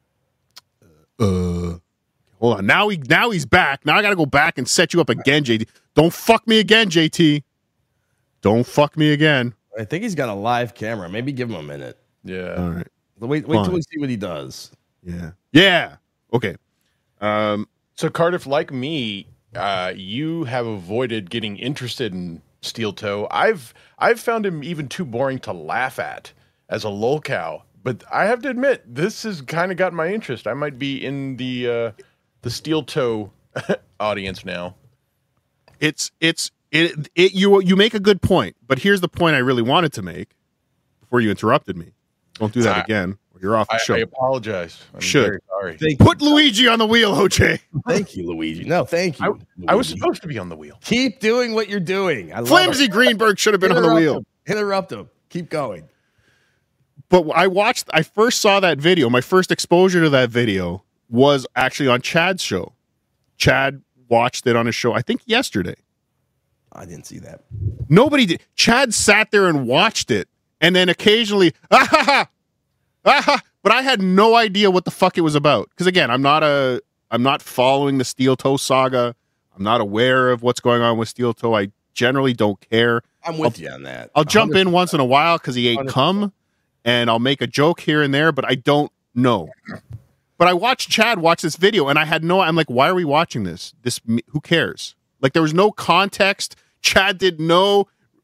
uh, hold on. Now he now he's back. Now I got to go back and set you up again, J T. Don't fuck me again, J T. Don't fuck me again. I think he's got a live camera. Maybe give him a minute. Yeah. All right. Wait, wait till we see what he does. Yeah. Yeah. Okay. Um, so Cardiff, like me, uh, you have avoided getting interested in Steel Toe. I've I've found him even too boring to laugh at as a lolcow. But I have to admit, this has kind of got my interest. I might be in the uh, the Steel Toe audience now. It's it's it, it you you make a good point, but here's the point I really wanted to make before you interrupted me. Don't do that I, again. Or you're off the I, show. I apologize. I'm Should. very sorry. Thank Put you. Luigi on the wheel, O J. Thank you, Luigi. No, thank you. I, I was supposed to be on the wheel. Keep doing what you're doing. I love Flimsy it. Greenberg should have been Interrupt on the wheel. Him. Interrupt him. Keep going. But I watched, I first saw that video. My first exposure to that video was actually on Chad's show. Chad watched it on his show, I think yesterday. I didn't see that. Nobody did. Chad sat there and watched it. And then occasionally, ah ha ha, ah ha. But I had no idea what the fuck it was about. Because again, I'm not a, I'm not following the Steel Toe saga. I'm not aware of what's going on with Steel Toe. I generally don't care. I'm with I'll, you on that. I'll jump in once in a while because he ate one hundred percent cum. And I'll make a joke here and there, but I don't know. But I watched Chad watch this video, and I had no. I'm like, why are we watching this? This who cares? Like there was no context. Chad did no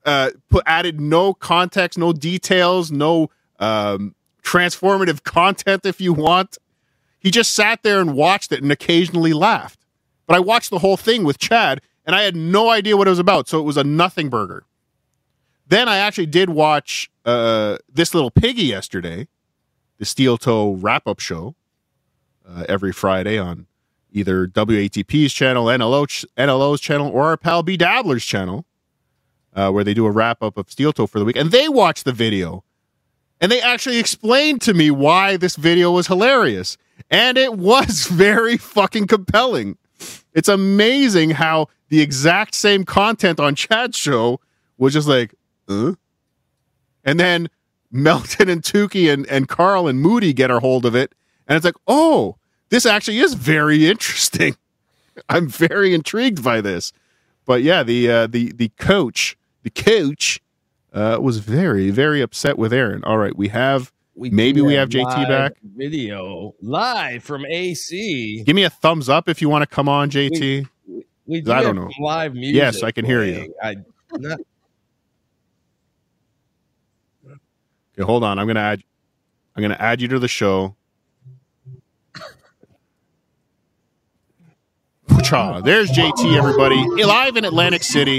uh, put added no context, no details, no um, transformative content if you want. He just sat there and watched it and occasionally laughed. But I watched the whole thing with Chad, and I had no idea what it was about, so it was a nothing burger. Then I actually did watch uh, This Little Piggy yesterday, the Steel Toe wrap-up show, uh, every Friday on either W A T P's channel, N L O ch- N L O's channel, or our pal B Dabbler's channel, uh, where they do a wrap-up of Steel Toe for the week. And they watched the video, and they actually explained to me why this video was hilarious. And it was very fucking compelling. It's amazing how the exact same content on Chad's show was just like, uh? And then Melton and Tukey and, and Carl and Moody get a hold of it, and it's like, oh, this actually is very interesting. I'm very intrigued by this. But yeah, the uh, the the coach, the coach uh, was very, very upset with Aaron. All right, we have we maybe we have J T back. Video live from A C. Give me a thumbs up if you want to come on, J T. We, we do I don't have know. Live music. Yes, I can hear playing. you. I not. Okay, hold on. I'm gonna add. I'm gonna add you to the show. There's J T, everybody, live in Atlantic City.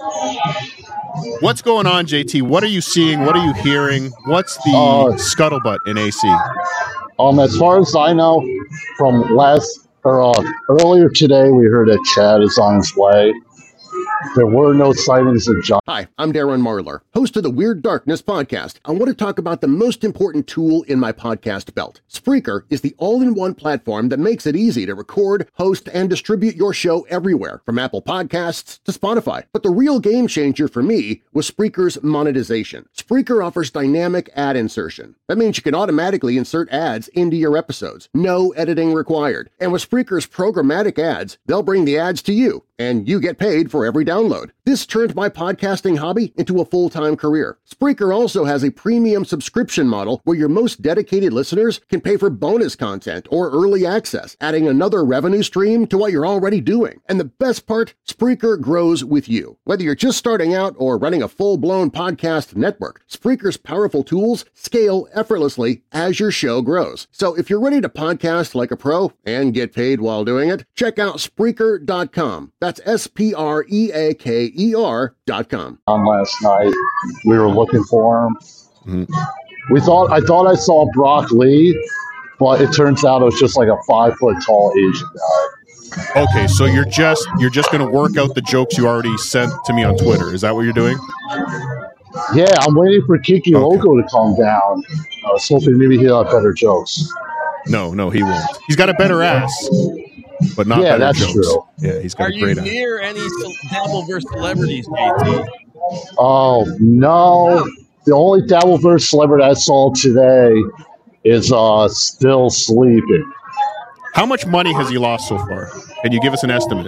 What's going on, J T? What are you seeing? What are you hearing? What's the uh, scuttlebutt in A C? Um, as far as I know, from last or uh, earlier today, we heard that Chad is on his way. There were no sightings of John. Hi, I'm Darren Marlar, host of the Weird Darkness podcast. I want to talk about the most important tool in my podcast belt. Spreaker is the all-in-one platform that makes it easy to record, host, and distribute your show everywhere, from Apple Podcasts to Spotify. But the real game changer for me was Spreaker's monetization. Spreaker offers dynamic ad insertion. That means you can automatically insert ads into your episodes. No editing required. And with Spreaker's programmatic ads, they'll bring the ads to you, and you get paid for every download. This turned my podcasting hobby into a full-time career. Spreaker also has a premium subscription model where your most dedicated listeners can pay for bonus content or early access, adding another revenue stream to what you're already doing. And the best part, Spreaker grows with you. Whether you're just starting out or running a full-blown podcast network, Spreaker's powerful tools scale effortlessly as your show grows. So if you're ready to podcast like a pro and get paid while doing it, check out Spreaker dot com. That's S P R E A K E R dot com. On last night, we were looking for him. Mm-hmm. We thought I thought I saw Brock Lee, but it turns out it was just like a five foot tall Asian guy. Okay, so you're just you're just gonna work out the jokes you already sent to me on Twitter. Is that what you're doing? Yeah, I'm waiting for Kiki okay. Loco to calm down. I was hoping maybe he'll have better jokes. No, no, he won't. He's got a better ass, but not yeah, better that's jokes. True. Yeah, he's got Are a great ass. Are you near any Dabbleverse celebrities, J T? Oh, no. The only Dabbleverse celebrity I saw today is uh, still sleeping. How much money has he lost so far? Can you give us an estimate?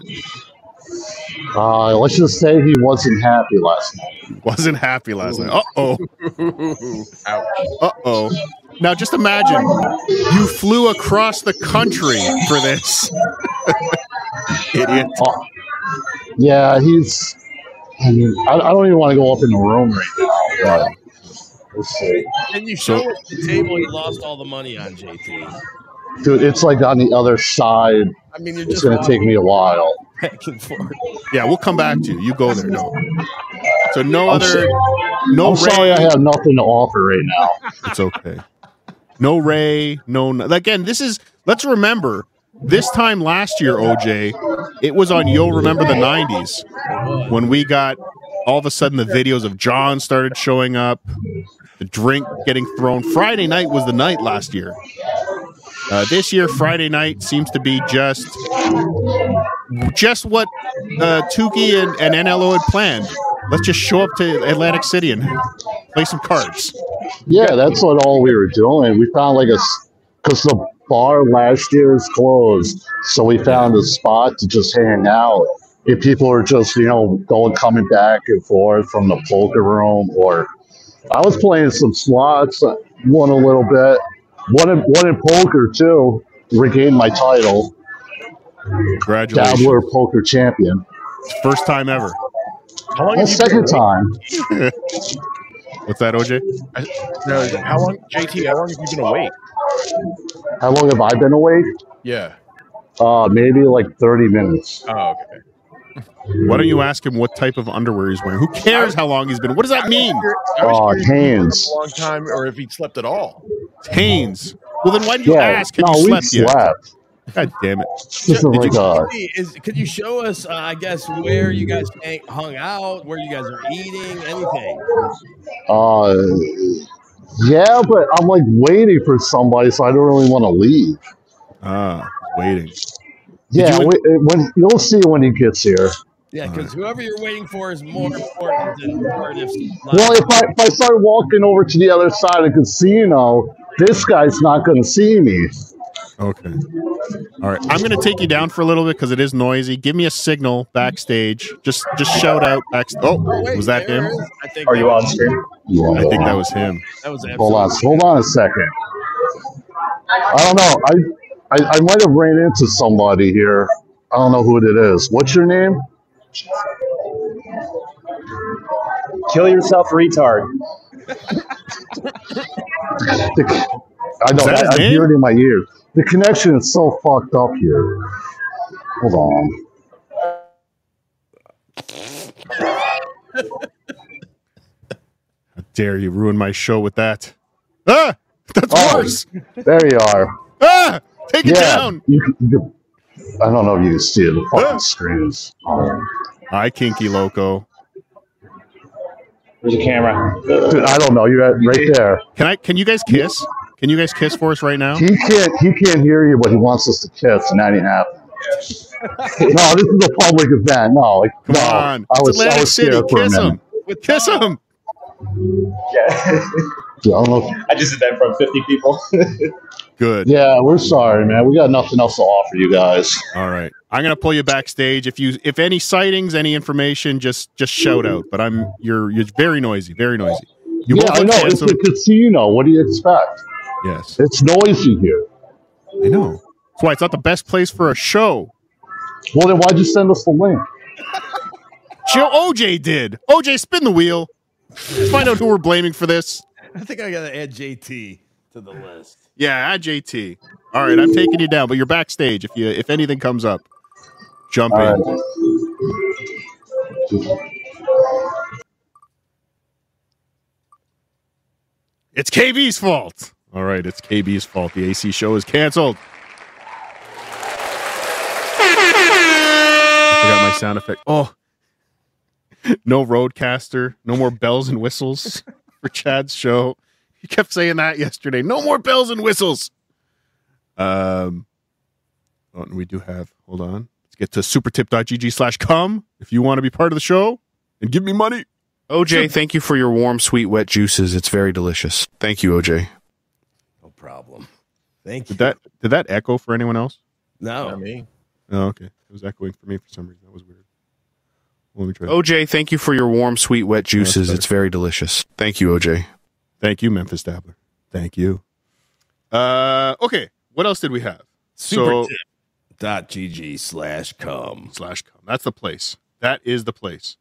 Uh, let's just say he wasn't happy last night. Wasn't happy last night. Uh-oh. Uh-oh. Now, just imagine you flew across the country for this. Idiot. Uh, yeah, he's... I mean, I, I don't even want to go up in the room right now. But let's see. And you show us the table he lost all the money on, J T. Dude, it's like on the other side. I mean, you're it's just going to take me a while. Back and forth. Yeah, we'll come back to you. You go there. No. So no I'm other... sorry. No I'm Ray. sorry I have nothing to offer right now. It's okay. No Ray, no, no. Again, this is, let's remember, this time last year, O J, it was on You'll Remember the nineties when we got, all of a sudden, the videos of John started showing up, the drink getting thrown. Friday night was the night last year. Uh, this year, Friday night seems to be just just what uh, Tukey and, and N L O had planned. Let's just show up to Atlantic City and play some cards. Yeah, that's what all we were doing. We found like a, because the bar last year is closed, so we found a spot to just hang out. If people are just, you know, going, coming back and forth from the poker room, or I was playing some slots, won a little bit, won in, won in poker too, regained my title. Congratulations. Dabbler poker champion. First time ever. How long The have you been second awake? time. What's that, O J? I, no, how long, J T? How long have you been awake? How long have I been awake? Yeah. Uh, maybe like thirty minutes. Oh, okay. Why don't you ask him what type of underwear he's wearing? Who cares how long he's been? What does that mean? I was Oh, curious if he Hanes. slept a long time, or if he slept at all. Hanes. Well, then why did you Yeah, ask? Have no, you we slept yet? slept. God damn it! This is like a, Is could you show us? Uh, I guess where you guys hang, hung out, where you guys are eating, anything? uh, yeah, but I'm like waiting for somebody, so I don't really want to leave. Ah, waiting. Yeah, you- wait, when you'll see when he gets here. Yeah, because whoever you're waiting for is more important than Cardiff's. Well, if I if I start walking over to the other side of the casino, this guy's not going to see me. Okay. All right. I'm going to take you down for a little bit because it is noisy. Give me a signal backstage. Just just shout out backstage. Oh, wait, was that there him? it is. I think Are you on screen? I think that was him. That was Hold on, hold on a second. I don't know. I, I I might have ran into somebody here. I don't know who it is. What's your name? Kill yourself, retard. The- I know. Is that I, his I name? hear it in my ears. The connection is so fucked up here. Hold on. How dare you ruin my show with that? Ah, that's Oh, worse. there you are. Ah, take it Yeah, down. you, can- you, can- I don't know if you can see it. The fucking screens. Oh. Hi, Kinky Loco. There's a camera. Dude, I don't know. You're at, right there. Can I? Can you guys kiss? Can you guys kiss for us right now? He can't. He can't hear you, but he wants us to kiss, and that ain't happening. No, this is a public event. No, like, Come no. on, I it's was, I Atlantic was City. scared for a Kiss minute. him. Kiss him. Yeah. Dude, I don't know. I just did that in front of fifty people. Good. Yeah, we're sorry, man. We got nothing else to offer you guys. All right. I'm gonna pull you backstage. If you if any sightings, any information, just just shout out. But I'm you're you're very noisy, very noisy. You yeah, both I look know. It's handsome. a casino. What do you expect? Yes, It's noisy here. I know. That's why it's not the best place for a show. Well, then why'd you send us the link? Joe O J did. O J, spin the wheel. Let's find out who we're blaming for this. I think I gotta add J T to the list. Yeah, add J T. All right, I'm taking you down, but you're backstage. If you if anything comes up, jump All in. right. It's K B's fault. All right, it's K B's fault. The A C show is canceled. I forgot my sound effect. Oh, no roadcaster. No more bells and whistles for Chad's show. He kept saying that yesterday. No more bells and whistles. Um, oh, and we do have. Hold on. Let's get to supertip.gg slash come if you want to be part of the show and give me money. O J, thank you for your warm, sweet, wet juices. It's very delicious. Thank you, O J. No problem. Thank you. Did that did that echo for anyone else? No. Not me. Oh, okay. It was echoing for me for some reason. That was weird. Let me try. O J, thank you for your warm, sweet, wet juices. better. It's very delicious. Thank you, O J. Thank you, Memphis Dabbler. Thank you. Uh, okay. What else did we have? So Supertip.gg slash come. slash come. That's the place. That is the place.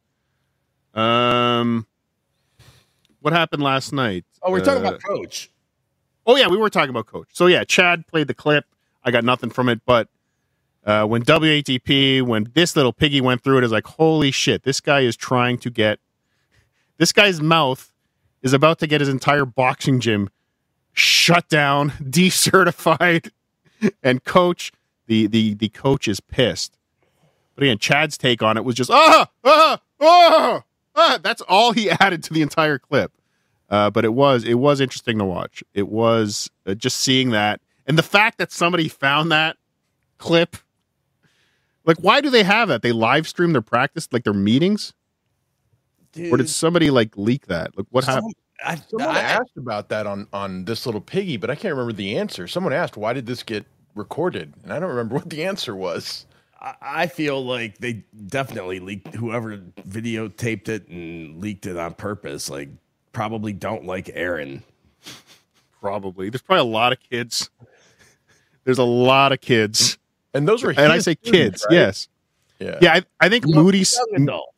Um, what happened last night? Oh, we're talking Uh, about Coach. Oh yeah, we were talking about Coach. So yeah, Chad played the clip. I got nothing from it, but uh, when W A T P, when this little piggy went through it, is like, holy shit, this guy is trying to get. This guy's mouth is about to get his entire boxing gym shut down, decertified, and Coach, the the the coach is pissed. But again, Chad's take on it was just ah ah ah ah. That's all he added to the entire clip. Uh, but it was it was interesting to watch. It was uh, just seeing that, and the fact that somebody found that clip. Like, why do they have that? They live stream their practice, like their meetings, Dude. or did somebody like leak that? Like, what happened? I, Someone I- asked about that on on this little piggy, but I can't remember the answer. Someone asked, "Why did this get recorded?" And I don't remember what the answer was. I I feel like they definitely leaked whoever videotaped it and leaked it on purpose. Like, probably don't like Aaron. Probably. There's probably a lot of kids. There's a lot of kids. And those were and I his say students, kids, right? yes. Yeah. Yeah, I, I think Moody's Young adults.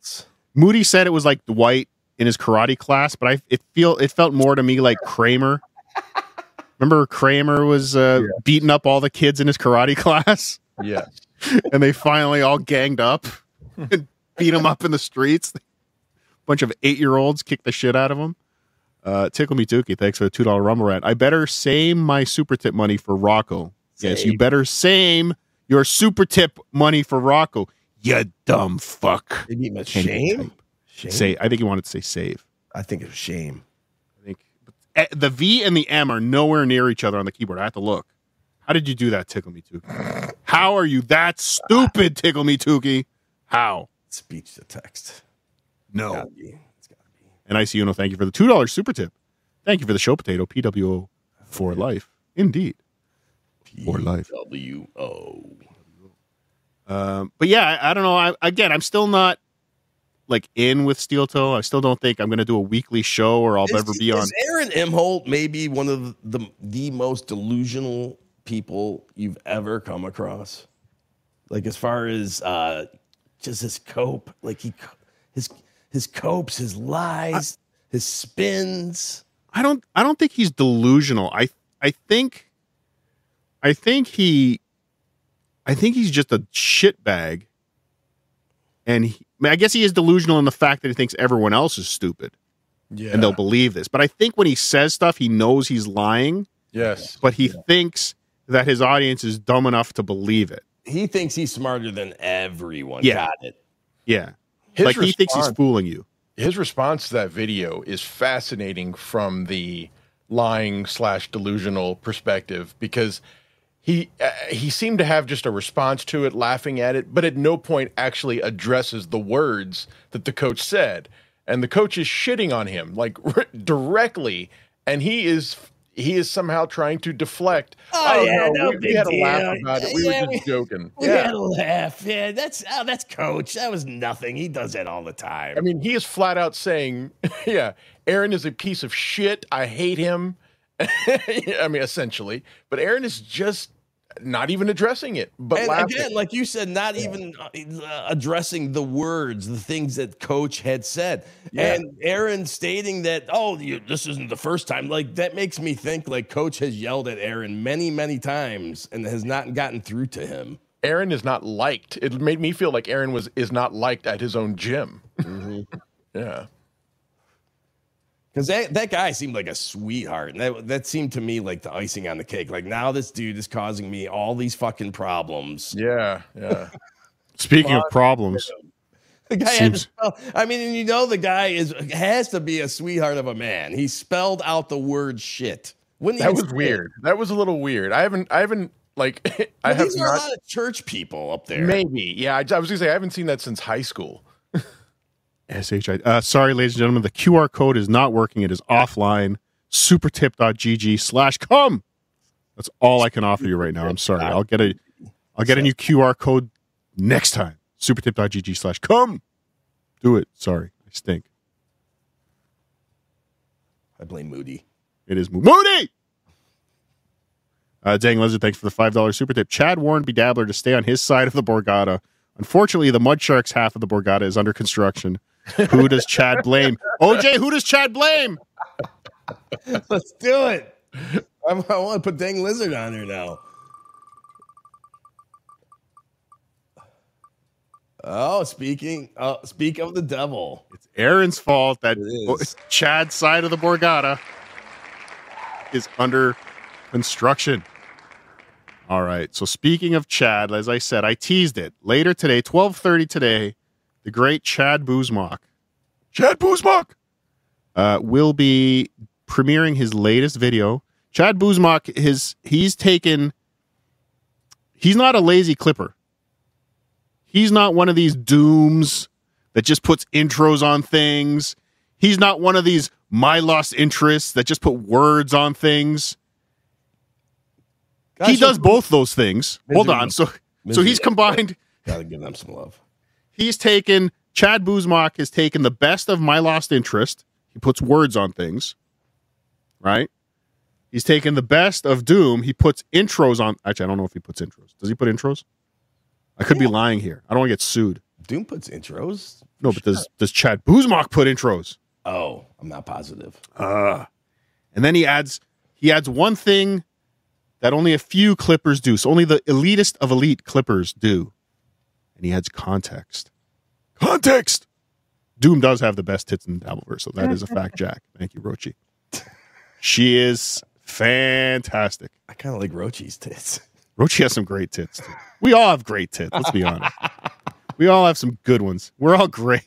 Moody said it was like Dwight in his karate class, but I it feel it felt more to me like Kramer. Remember Kramer was uh, yeah. beating up all the kids in his karate class? Yeah. And they finally all ganged up and beat him up in the streets. A bunch of eight-year-olds kicked the shit out of him. Uh, Tickle Me Tukey, thanks for the two dollar Rumble Rat. I better same my super tip money for Rocco. Same. Yes, you better same your super tip money for Rocco. You dumb fuck. Did he mean shame? shame? Say, I think he wanted to say save. I think it was shame. I think the V and the M are nowhere near each other on the keyboard. I have to look. How did you do that, Tickle Me Tukey? How are you that stupid, Tickle Me Tukey? How? Speech to text. No. It's gotta be. It's gotta be. And I see Uno, thank you for the two dollar super tip. Thank you for the show potato, P W O for life. Indeed. For life. P W O. Um, but yeah, I, I don't know. I, again, I'm still not like in with Steel Toe. I still don't think I'm going to do a weekly show or I'll is, ever be is on. Aaron Imholt maybe one of the, the the most delusional people you've ever come across? Like as far as uh, just his cope, like he his his copes, his lies, I, his spins. I don't. I don't think he's delusional. I I think. I think he. I think he's just a shitbag, and he, I, mean, I guess he is delusional in the fact that he thinks everyone else is stupid, yeah, and they'll believe this. But I think when he says stuff, he knows he's lying. Yes, but he yeah. thinks that his audience is dumb enough to believe it. He thinks he's smarter than everyone. Yeah. Got it. Yeah, his like response, he thinks he's fooling you. His response to that video is fascinating from the lying slash delusional perspective because. He uh, he seemed to have just a response to it, laughing at it, but at no point actually addresses the words that the coach said. And the coach is shitting on him like r- directly, and he is he is somehow trying to deflect. Oh, oh yeah, no, we, big we had a deal. laugh about it. We yeah, were just we, joking. We yeah. had a laugh. Yeah, that's oh, that's coach. That was nothing. He does that all the time. I mean, he is flat out saying, "Yeah, Aaron is a piece of shit. I hate him." I mean, essentially, but Aaron is just not even addressing it. But and laughing. again, like you said, not even uh, addressing the words, the things that Coach had said, yeah. and Aaron stating that, "Oh, you, this isn't the first time." Like that makes me think like Coach has yelled at Aaron many, many times and has not gotten through to him. Aaron is not liked. It made me feel like Aaron was is not liked at his own gym. Mm-hmm. Yeah. Because that, that guy seemed like a sweetheart. And that, that seemed to me like the icing on the cake. Like, now this dude is causing me all these fucking problems. Yeah, yeah. Speaking of problems. The guy had to spell, I mean, and you know the guy is has to be a sweetheart of a man. He spelled out the word shit. Wouldn't that was weird. That was a little weird. I haven't, I haven't, like, I have these are not, a lot of church people up there. Maybe. Yeah, I, I was going to say, I haven't seen that since high school. S H I. Uh, sorry, ladies and gentlemen, the Q R code is not working. It is offline. supertip.gg slash come. That's all I can offer you right now. I'm sorry. I'll get a I'll get a new Q R code next time. supertip.gg slash come. Do it. Sorry. I stink. I blame Moody. It is Moody. Uh, Dang Lizard, thanks for the five dollar super tip. Chad warned Bedabbler to stay on his side of the Borgata. Unfortunately, the Mud Sharks half of the Borgata is under construction. Who does Chad blame? O J, who does Chad blame? Let's do it. I'm, I want to put Dang Lizard on there now. Oh, speaking uh, speak of the devil. It's Aaron's fault that Chad's side of the Borgata is under construction. All right. So speaking of Chad, as I said, I teased it. Later today, twelve thirty today, the great Chad Buzmak, Chad Buzmak, uh, will be premiering his latest video. Chad Buzmak, his he's taken. He's not a lazy clipper. He's not one of these dooms that just puts intros on things. He's not one of these my lost interests that just put words on things. Gosh, he does both those things. Misery. Hold on. So Misery. so he's combined. Gotta give them some love. He's taken, Chad Buzmak has taken the best of My Lost Interest. He puts words on things. Right? He's taken the best of Doom. He puts intros on. Actually, I don't know if he puts intros. Does he put intros? I could yeah. be lying here. I don't want to get sued. Doom puts intros. No, but does does Chad Buzmak put intros? Oh, I'm not positive. Uh, and then he adds he adds one thing that only a few Clippers do. So only the elitist of elite Clippers do. And he adds context. Context! Doom does have the best tits in the Dabbleverse, so that is a fact, Jack. Thank you, Rochi. She is fantastic. I kind of like Rochi's tits. Rochi has some great tits, too. We all have great tits, let's be honest. We all have some good ones. We're all great.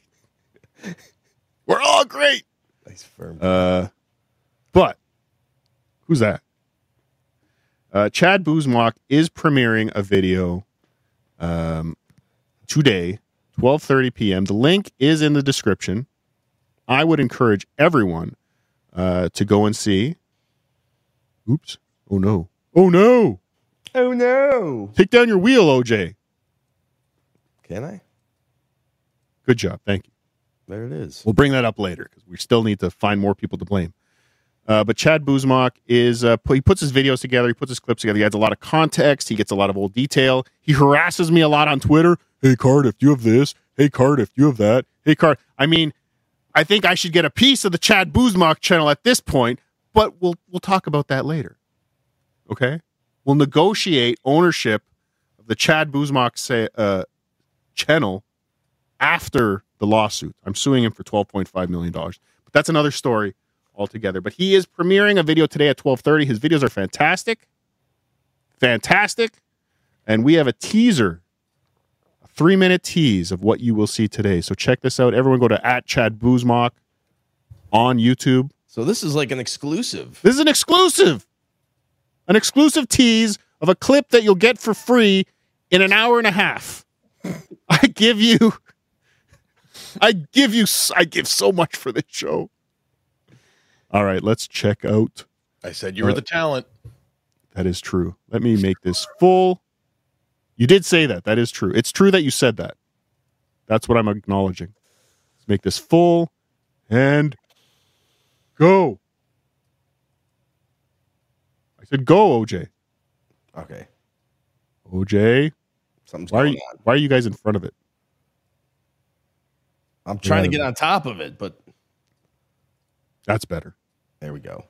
We're all great. Nice firm. Uh, but, who's that? Uh, Chad Buzmak is premiering a video um, today, twelve thirty p.m. The link is in the description. I would encourage everyone uh, to go and see. Oops. Oh, no. Oh, no. Oh, no. Take down your wheel, O J. Can I? Good job. Thank you. There it is. We'll bring that up later because we still need to find more people to blame. Uh, but Chad Buzmak is, uh, he puts his videos together. He puts his clips together. He adds a lot of context. He gets a lot of old detail. He harasses me a lot on Twitter. Hey, Cardiff, do you have this? Hey, Cardiff, do you have that? Hey, Card. I mean, I think I should get a piece of the Chad Buzmak channel at this point, but we'll we'll talk about that later. Okay? We'll negotiate ownership of the Chad Buzmak say, uh, channel after the lawsuit. I'm suing him for twelve point five million dollars. But that's another story altogether. But he is premiering a video today at twelve thirty. His videos are fantastic. Fantastic. And we have a teaser, a three-minute tease of what you will see today. So check this out. Everyone go to at Chad Buzmak on YouTube. So this is like an exclusive. This is an exclusive. An exclusive tease of a clip that you'll get for free in an hour and a half. I give you... I give you, I give so much for this show. All right, let's check out. I said you were uh, the talent. That is true. Let me make this full. You did say that. That is true. It's true that you said that. That's what I'm acknowledging. Let's make this full and go. I said go, O J. Okay. O J. Something's why are going you, on. Why are you guys in front of it? I'm trying Yeah. to get on top of it, but That's better. there we go.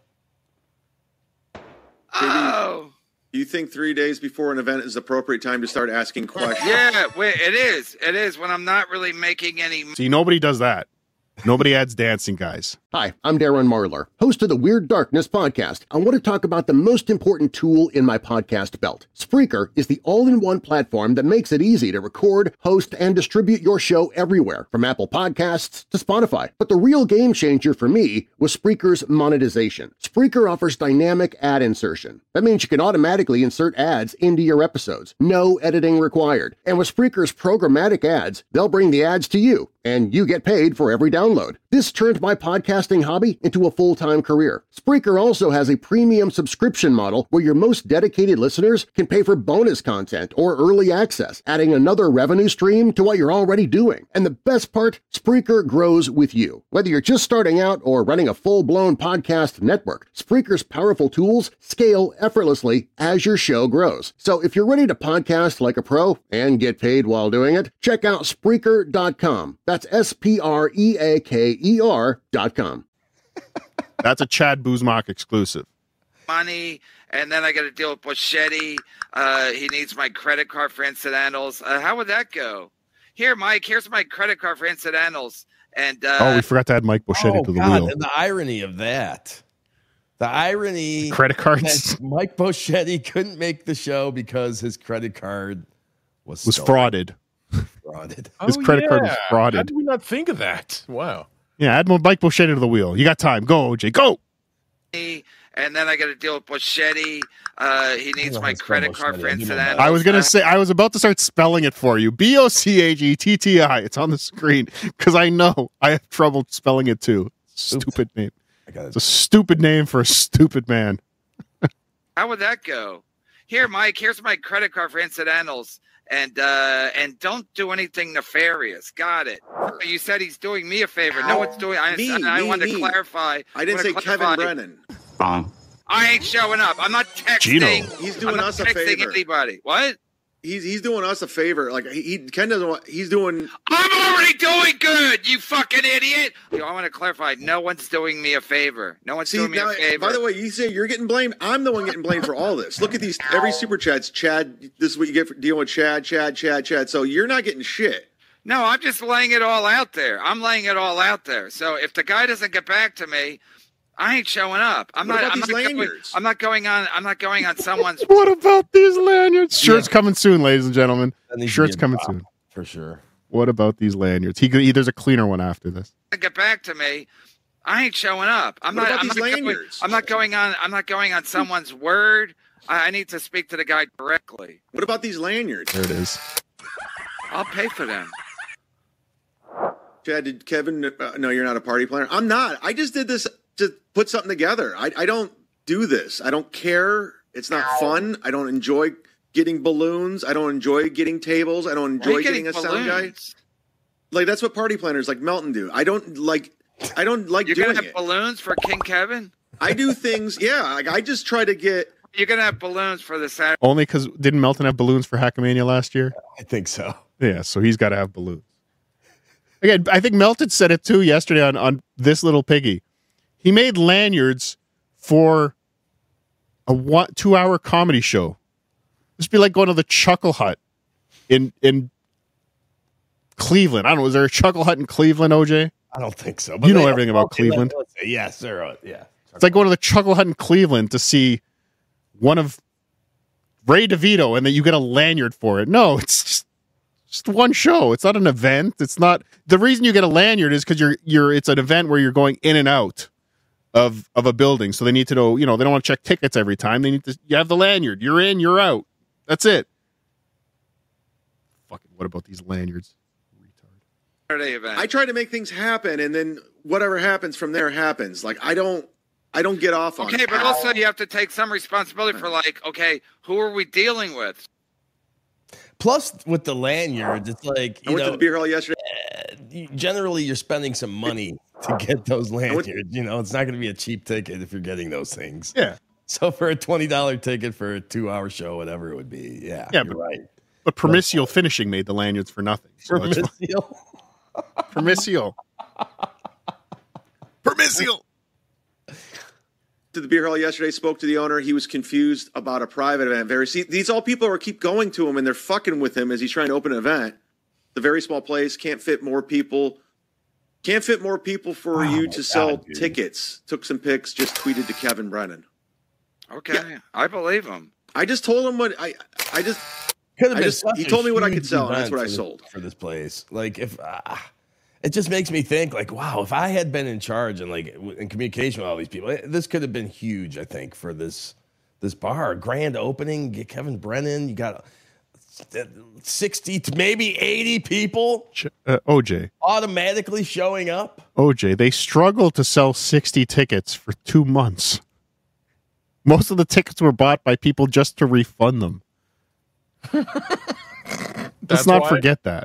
Oh. Do you think three days before an event is the appropriate time to start asking questions? Yeah, wait, it is. It is when I'm not really making any. See, nobody does that. Nobody adds dancing, guys. Hi, I'm Darren Marlar, host of the Weird Darkness podcast. I want to talk about the most important tool in my podcast belt. Spreaker is the all-in-one platform that makes it easy to record, host, and distribute your show everywhere, from Apple Podcasts to Spotify. But the real game changer for me was Spreaker's monetization. Spreaker offers dynamic ad insertion. That means you can automatically insert ads into your episodes. No editing required. And with Spreaker's programmatic ads, they'll bring the ads to you, and you get paid for every download. This turned my podcasting hobby into a full-time career. Spreaker also has a premium subscription model where your most dedicated listeners can pay for bonus content or early access, adding another revenue stream to what you're already doing. And the best part, Spreaker grows with you. Whether you're just starting out or running a full-blown podcast network, Spreaker's powerful tools scale effortlessly as your show grows. So if you're ready to podcast like a pro and get paid while doing it, check out Spreaker dot com. That's S P R E A K E R dot com. That's a Chad Buzmak exclusive. Money, and then I got to deal with Boschetti. Uh, he needs my credit card for incidentals. Uh, how would that go? Here, Mike, here's my credit card for incidentals. And uh, oh, we forgot to add Mike Boschetti Oh, to the God, wheel. and the irony of that. The irony. Credit cards. that Mike Boschetti couldn't make the show because his credit card was Was stolen. frauded. Frauded. His credit card was How frauded. did we not think of that? Wow. Yeah, add Mike Boschetti to the wheel. You got time. Go, O J. Go. and then I got to deal with Boschetti. Uh, he needs my credit card for incidentals. I was going Uh, to say, I was about to start spelling it for you. B O C H E T T I. It's on the screen because I know I have trouble spelling it too. Stupid name. It's a stupid name for a stupid man. How would that go? Here, Mike, here's my credit card for incidentals. And uh, and don't do anything nefarious. Got it. You said he's doing me a favor. No one's doing. I, Me, I, I me, wanted me. to clarify. I didn't wanted say to Kevin clarify. Brennan. Wrong. I ain't showing up. I'm not texting. Gino. He's doing I'm not us a texting favor. anybody. What? he's he's doing us a favor. Like he, he Ken doesn't want. He's doing. I'm already doing good. You fucking idiot. Yo, I want to clarify. No one's doing me a favor. No one's See, doing me now, a favor. by the way, you say you're getting blamed. I'm the one getting blamed for all this. Look at these. Every super chat's Chad. This is what you get for dealing with Chad, Chad, Chad, Chad. So you're not getting shit. No, I'm just laying it all out there. I'm laying it all out there. So if the guy doesn't get back to me, I ain't showing up. I'm What not. about I'm these not, going, lanyards? I'm not going on. I'm not going on someone's. What about these lanyards? Shirt's coming soon, ladies and gentlemen. That needs to Shirt's be a coming drop, soon. for sure. What about these lanyards? He, he there's a cleaner one after this. Get back to me. I ain't showing up. I'm What not. about I'm these not, going, lanyards? I'm not going on. I'm not going on someone's word. I, I need to speak to the guy directly. What about these lanyards? There it is. I'll pay for them. Chad, did Kevin? Uh, no, you're not a party planner. I'm not. I just did this to put something together. I, I don't do this. I don't care. It's not fun. I don't enjoy getting balloons. I don't enjoy getting tables. I don't Why are you enjoy getting, a sound guy. balloons? Like that's what party planners like Melton do. I don't like. I don't like You're doing gonna have it. balloons for King Kevin. I do things. Yeah, like I just try to get. You're gonna have balloons for the Saturday. Only because didn't Melton have balloons for Hackamania last year? I think so. Yeah, so he's got to have balloons. Again, I think Melton said it too yesterday on, on This Little Piggy. He made lanyards for a one, two-hour comedy show. This would be like going to the Chuckle Hut in in Cleveland. I don't know. Is there a Chuckle Hut in Cleveland, O J? I don't think so. You know they- everything about okay, Cleveland. let's say yes, sir. uh, Yeah. It's like going to the Chuckle Hut in Cleveland to see one of Ray DeVito and then you get a lanyard for it. No, it's just, just one show. It's not an event. It's not the reason you get a lanyard is because you're you're it's an event where you're going in and out of of a building. So they need to know, you know, they don't want to check tickets every time. They need to you have the lanyard. You're in, you're out. That's it. Fucking what about these lanyards? Saturday event. I try to make things happen, and then whatever happens from there happens. Like I don't. I don't get off on Okay, it. but also you have to take some responsibility for like, okay, who are we dealing with? Plus, with the lanyards, it's like I you went know, to the beer hall yesterday. you- generally you're spending some money to get those lanyards. You know, it's not going to be a cheap ticket if you're getting those things. Yeah. So for a twenty dollar ticket for a two hour show, whatever it would be, yeah, Yeah, you're but, right. but Permisio Finishing made the lanyards for nothing. So that's fine. Permisio. Permisio. Permisio. To the beer hall yesterday, spoke to the owner. He was confused about a private event. Very see, these all people are keep going to him and they're fucking with him as he's trying to open an event. The very small place can't fit more people. Can't fit more people for Oh you my to sell God, dude. tickets. Took some pics. Just tweeted to Kevin Brennan. Okay, I believe him. I just told him what I. I just. Could have I been just such he a told me what I huge could sell, and that's event what I for this- sold. for this place. Like if uh, it just makes me think, like, wow, if I had been in charge and like w- in communication with all these people, eh, this could have been huge. I think for this this bar, grand opening, get Kevin Brennan. You got sixty to maybe eighty people Uh, O J. automatically showing up. O J, they struggled to sell sixty tickets for two months. Most of the tickets were bought by people just to refund them. Let's That's not why? forget that.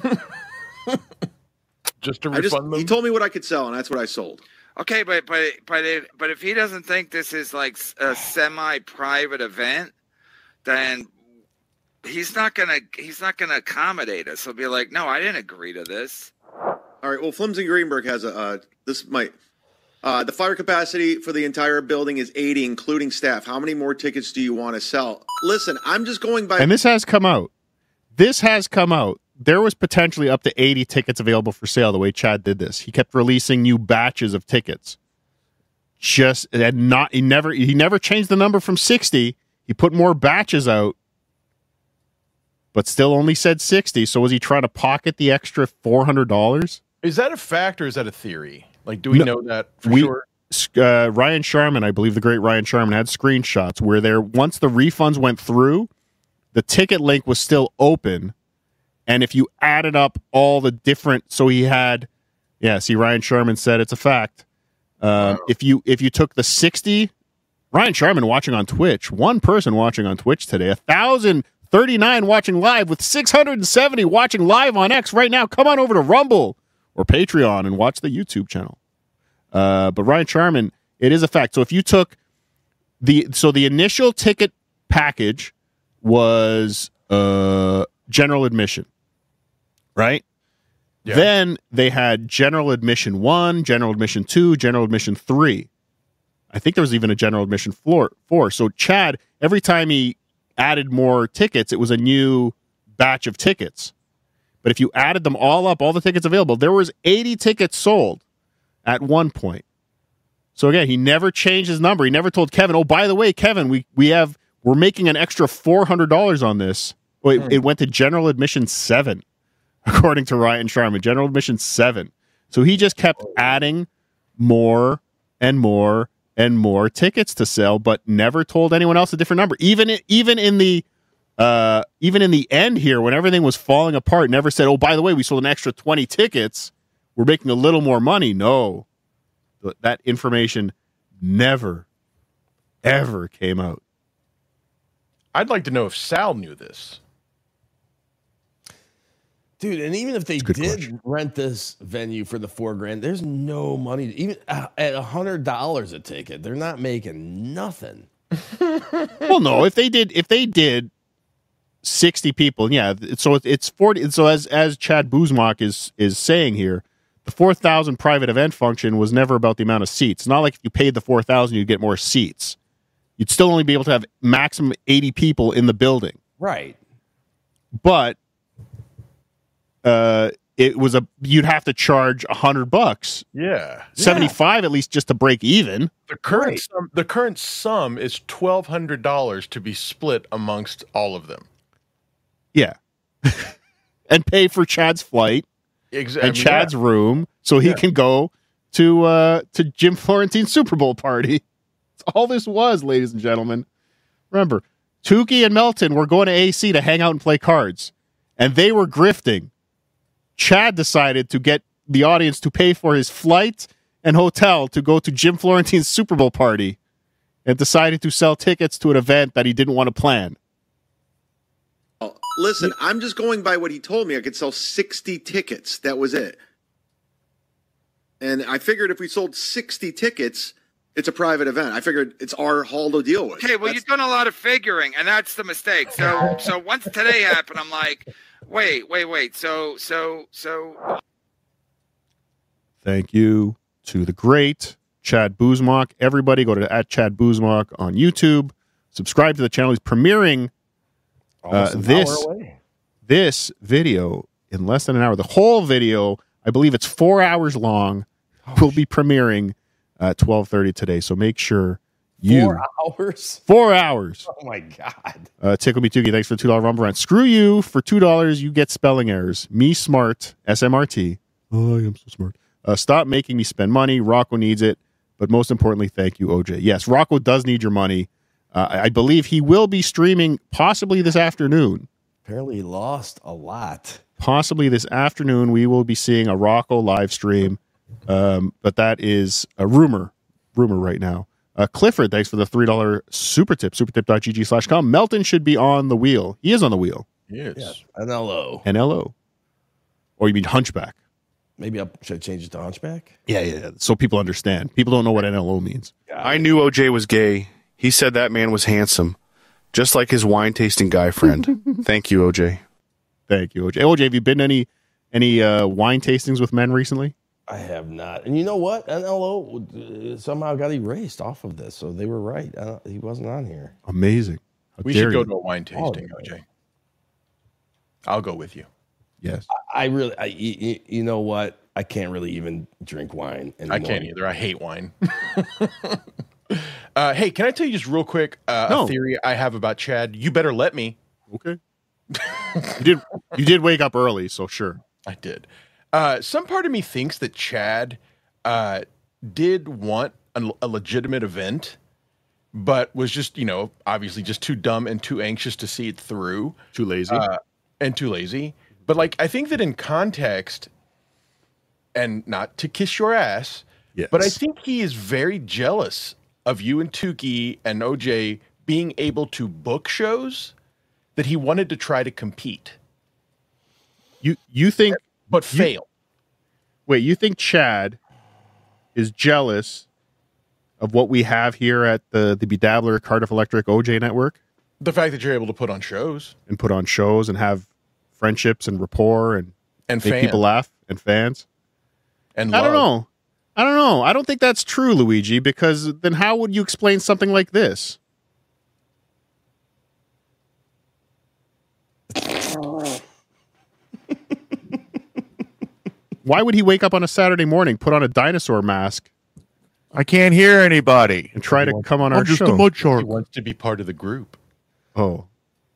Just to I just, refund them. he told me what I could sell, and that's what I sold. Okay, but but but if, but if he doesn't think this is like a semi-private event, then he's not gonna he's not gonna accommodate us. He'll be like, no, I didn't agree to this. All right. Well, Flimsy Greenberg has a. Uh, this might. Uh, the fire capacity for the entire building is eighty, including staff. How many more tickets do you want to sell? Listen, I'm just going by. And this has come out. This has come out. There was potentially up to eighty tickets available for sale the way Chad did this. He kept releasing new batches of tickets. Just and not he never he never changed the number from sixty. He put more batches out, but still only said sixty. So was he trying to pocket the extra four hundred dollars? Is that a fact or is that a theory? Like, do we No, know that for we, sure? Uh, Ryan Sharman, I believe the great Ryan Sharman, had screenshots where there once the refunds went through, the ticket link was still open. And if you added up all the different, so he had, yeah, see, Ryan Sharman said it's a fact. Um, if you if you took the sixty, Ryan Sharman watching on Twitch, one person watching on Twitch today, one thousand thirty-nine watching live with six hundred seventy watching live on X right now. Come on over to Rumble or Patreon and watch the YouTube channel. Uh, but Ryan Sharman, it is a fact. So if you took the, so the initial ticket package was uh, general admission, right? Yeah. Then they had general admission one, general admission two, general admission three. I think there was even a general admission floor, four. So Chad, every time he added more tickets, it was a new batch of tickets. But if you added them all up, all the tickets available, there was eighty tickets sold at one point. So again, he never changed his number. He never told Kevin, oh, by the way, Kevin, we, we have, we're making an extra four hundred dollars on this. Well, it, Hmm. it went to general admission seven, according to Ryan Sharman. General admission seven. So he just kept adding more and more and more tickets to sell, but never told anyone else a different number. Even i- even in the uh, even in the end here, when everything was falling apart, never said, "Oh, by the way, we sold an extra twenty tickets. We're making a little more money." No, Th- that information never, ever came out. I'd like to know if Sal knew this. Dude, and even if they did rent this venue for the four grand, there's no money. Even uh, at a hundred dollars a ticket, they're not making nothing. Well, no, if they did, if they did sixty people, yeah. So it- it's forty. So as as Chad Buzmak is is saying here, the four thousand private event function was never about the amount of seats. It's not like if you paid the four thousand, you'd get more seats. You'd still only be able to have maximum eighty people in the building. Right. But uh, it was a you'd have to charge a hundred bucks, Yeah. seventy five at least, just to break even. The current sum, the current sum is twelve hundred dollars to be split amongst all of them. Yeah, and pay for Chad's flight Exa- and I mean, Chad's yeah. room so he Yeah. can go to uh, to Jim Florentine's Super Bowl party. That's all this was, ladies and gentlemen. Remember, Tukey and Melton were going to A C to hang out and play cards, and they were grifting. Chad decided to get the audience to pay for his flight and hotel to go to Jim Florentine's Super Bowl party, and decided to sell tickets to an event that he didn't want to plan. Oh, listen, I'm just going by what he told me. I could sell sixty tickets. That was it. And I figured if we sold sixty tickets, it's a private event. I figured it's our hall to deal with. Okay, well, you've done a lot of figuring, and that's the mistake. So, so once today happened, I'm like, wait, wait, wait. So, so, so. Thank you to the great Chad Buzmak. Everybody go to at Chad Buzmak on YouTube. Subscribe to the channel. He's premiering uh, Almost an this hour away. this video in less than an hour. The whole video, I believe it's four hours long, will be premiering at twelve thirty today. So make sure you Four hours. four hours. Oh my god. Uh, Tickle Me Tukey, thanks for the two dollar rumble rant. Screw you. For two dollars, you get spelling errors. Me smart, S M R T. Oh, I am so smart. Uh, stop making me spend money. Rocco needs it. But most importantly, thank you, O J. Yes, Rocco does need your money. Uh, I I believe he will be streaming possibly this afternoon. Apparently, he lost a lot. Possibly this afternoon, we will be seeing a Rocco live stream. Um, but that is a rumor. Rumor right now. Uh, Clifford, thanks for the three dollar super tip. Supertip.gg slash com. Melton should be on the wheel. He is on the wheel. Yes. Yeah, N L O. N L O. Or you mean Hunchback? Maybe I should change it to Hunchback. Yeah, yeah, yeah. So people understand. People don't know what N L O means. I knew O J was gay. He said that man was handsome, just like his wine tasting guy friend. Thank you, O J. Thank you, O J. O J, have you been to any any uh, wine tastings with men recently? I have not. And you know what? N L O uh, somehow got erased off of this, so they were right. I don't, he wasn't on here. Amazing. How We dare should go you. to a wine tasting, Oh, O J. I'll go with you. Yes. I really, I, you, you know what? I can't really even drink wine anymore. I can't either. I hate wine. uh, hey, can I tell you just real quick uh, No. a theory I have about Chad? You better let me. Okay. You did you did wake up early, so sure. I did. Uh, some part of me thinks that Chad uh, did want a, a legitimate event, but was just, you know, obviously just too dumb and too anxious to see it through. Too lazy. Uh, and too lazy. But, like, I think that in context, and not to kiss your ass, Yes. but I think he is very jealous of you and Tukey and O J being able to book shows that he wanted to try to compete, You you think but You- fail. wait, you think Chad is jealous of what we have here at the the Bedabbler Cardiff Electric O J network? The fact that you're able to put on shows and put on shows and have friendships and rapport and and make fans. people laugh and fans. And I don't love. know. I don't know. I don't think that's true, Luigi, because then how would you explain something like this? Why would he wake up on a Saturday morning, put on a dinosaur mask, I can't hear anybody. and try to come on I'm our just show? a mud He shark. wants to be part of the group. Oh,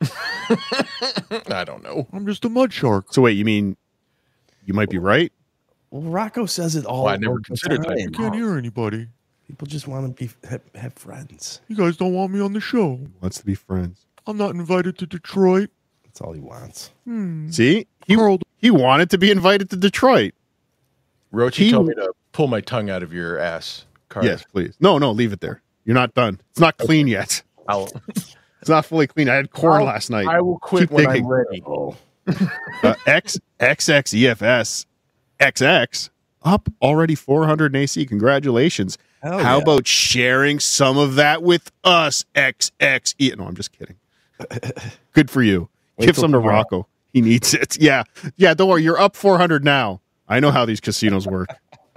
I don't know. I'm just a mud shark. so wait, you mean you might be right? Well, Rocco says it all. Well, I never the considered that. time. I can't hear anybody. People just want to be have, have friends. You guys don't want me on the show. He wants to be friends. I'm not invited to Detroit. That's all he wants. Hmm. See, he Carl, he wanted to be invited to Detroit. Roach, you He- told me to pull my tongue out of your ass, Carlos. Yes, please. No, no, leave it there. You're not done. It's not clean yet. I'll, It's not fully clean. I had corn I'll- last night. I will quit Keep when digging. I'm ready. uh, X X X E F S X X up already four hundred in A C. Congratulations. Hell How yeah. about sharing some of that with us? X X E. No, I'm just kidding. Good for you. Wait Give till some to tomorrow. Rocco. He needs it. Yeah. Yeah. Don't worry. You're up four hundred now. I know how these casinos work.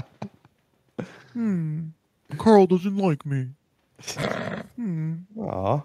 Hmm. Carl doesn't like me. Hmm. Aw.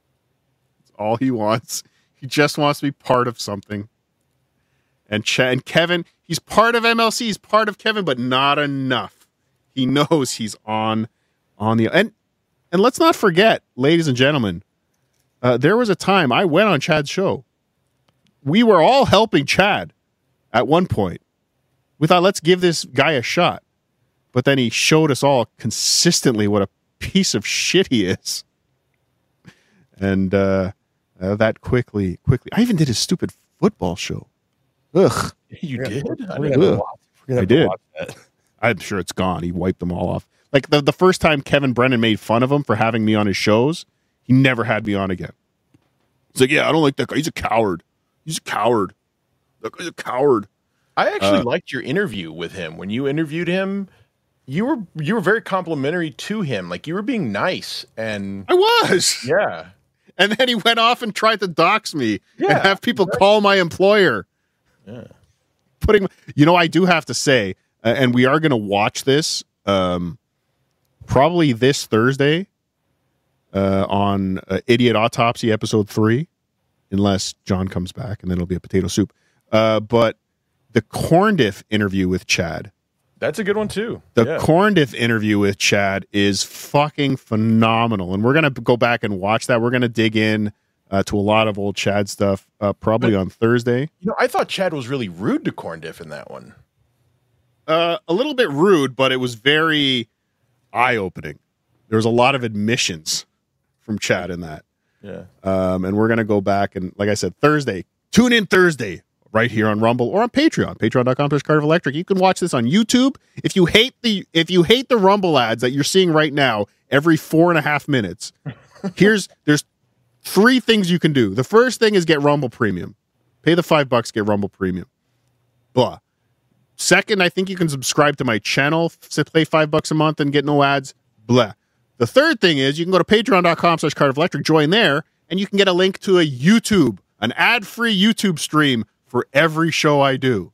All he wants. He just wants to be part of something. And Ch- and Kevin, he's part of M L C. He's part of Kevin, but not enough. He knows he's on on the and and let's not forget, ladies and gentlemen, uh, there was a time I went on Chad's show. We were all helping Chad at one point. We thought, let's give this guy a shot. But then he showed us all consistently what a piece of shit he is. And uh, uh, that quickly, quickly. I even did his stupid football show. Ugh. You We're did? gonna- I we're didn't gonna Ugh. watch- we're gonna I have to did. watch that. I'm sure it's gone. He wiped them all off. Like the, the first time Kevin Brennan made fun of him for having me on his shows, he never had me on again. He's like, yeah, I don't like that guy. He's a coward. He's a coward. That guy's a coward. I actually Uh, liked your interview with him. When you interviewed him, you were you were very complimentary to him. Like you were being nice and I was. yeah. And then he went off and tried to dox me Yeah, and have people call my employer. Yeah. Putting, you know, I do have to say, uh, and we are going to watch this um, probably this Thursday uh, on uh, Idiot Autopsy episode three, unless John comes back, and then it'll be a potato soup. Uh, but the Corndiff interview with Chad, That's a good one too. the yeah. Corndiff interview with Chad is fucking phenomenal, and we're gonna go back and watch that. We're gonna dig in uh, to a lot of old Chad stuff, uh, probably But- on Thursday. You know, I thought Chad was really rude to Corndiff in that one. Uh, a little bit rude, but it was very eye-opening. There was a lot of admissions from Chad in that. Yeah. Um, and we're going to go back and, like I said, Thursday. Tune in Thursday right here on Rumble or on Patreon, patreon.com slash Cardiff Electric. You can watch this on YouTube. If you hate the if you hate the Rumble ads that you're seeing right now every four and a half minutes, here's there's three things you can do. The first thing is get Rumble Premium. Pay the five bucks, get Rumble Premium. Blah. Second, I think you can subscribe to my channel, f- pay five bucks a month and get no ads. Blah. The third thing is you can go to patreon.com slash Cardiff Electric, join there, and you can get a link to a YouTube, an ad-free YouTube stream for every show I do.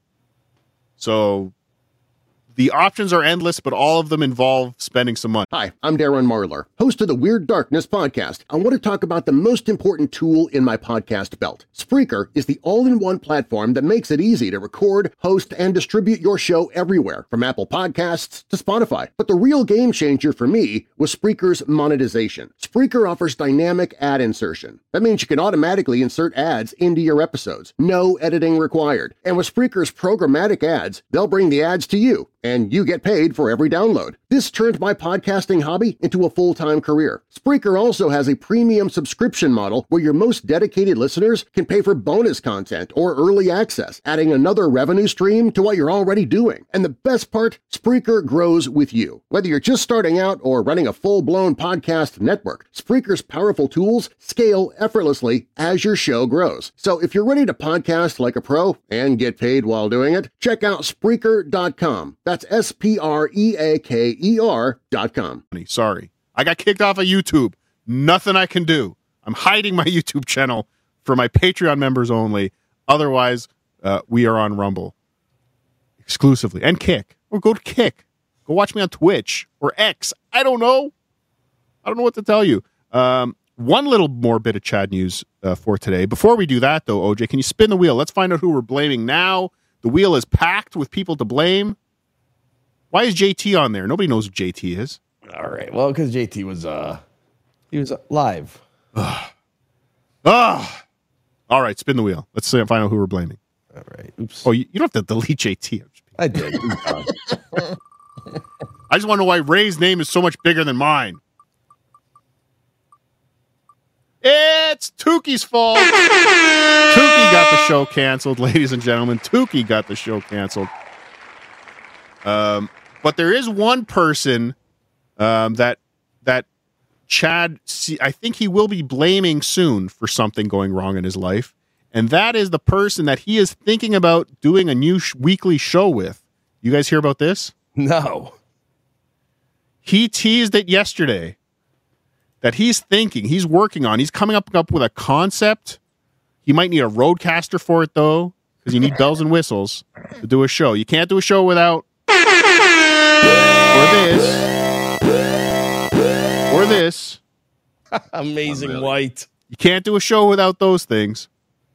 So the options are endless, but all of them involve spending some money. Hi, I'm Darren Marlar, host of the Weird Darkness podcast. I want to talk about the most important tool in my podcast belt. Spreaker is the all-in-one platform that makes it easy to record, host, and distribute your show everywhere, from Apple Podcasts to Spotify. But the real game changer for me was Spreaker's monetization. Spreaker offers dynamic ad insertion. That means you can automatically insert ads into your episodes. No editing required. And with Spreaker's programmatic ads, they'll bring the ads to you, and you get paid for every download. This turned my podcasting hobby into a full-time career. Spreaker also has a premium subscription model where your most dedicated listeners can pay for bonus content or early access, adding another revenue stream to what you're already doing. And the best part, Spreaker grows with you. Whether you're just starting out or running a full-blown podcast network, Spreaker's powerful tools scale effortlessly as your show grows. So if you're ready to podcast like a pro and get paid while doing it, check out Spreaker dot com. That's S P R E A K E R dot com. Sorry. I got kicked off of YouTube. Nothing I can do. I'm hiding my YouTube channel for my Patreon members only. Otherwise, uh, we are on Rumble exclusively and Kick. Or go to Kick. Go watch me on Twitch or X. I don't know. I don't know what to tell you. Um, one little more bit of Chad news uh, for today. Before we do that, though, O J, can you spin the wheel? Let's find out who we're blaming now. The wheel is packed with people to blame. Why is J T on there? Nobody knows who J T is. All right. Well, because J T was uh, he was live. Ah. Ah. All right, spin the wheel. Let's see, find out who we're blaming. All right. Oops. Oh, you, you don't have to delete J T. I did. I just want to know why Ray's name is so much bigger than mine. It's Tukey's fault. Tukey got the show canceled, ladies and gentlemen. Tukey got the show canceled. Um, but there is one person um, that that Chad, I think he will be blaming soon for something going wrong in his life, and that is the person that he is thinking about doing a new sh- weekly show with. You guys hear about this? No. He teased it yesterday that he's thinking, he's working on, he's coming up, up with a concept. He might need a roadcaster for it, though, because you need bells and whistles to do a show. You can't do a show without or this or this. Amazing White. You can't do a show without those things.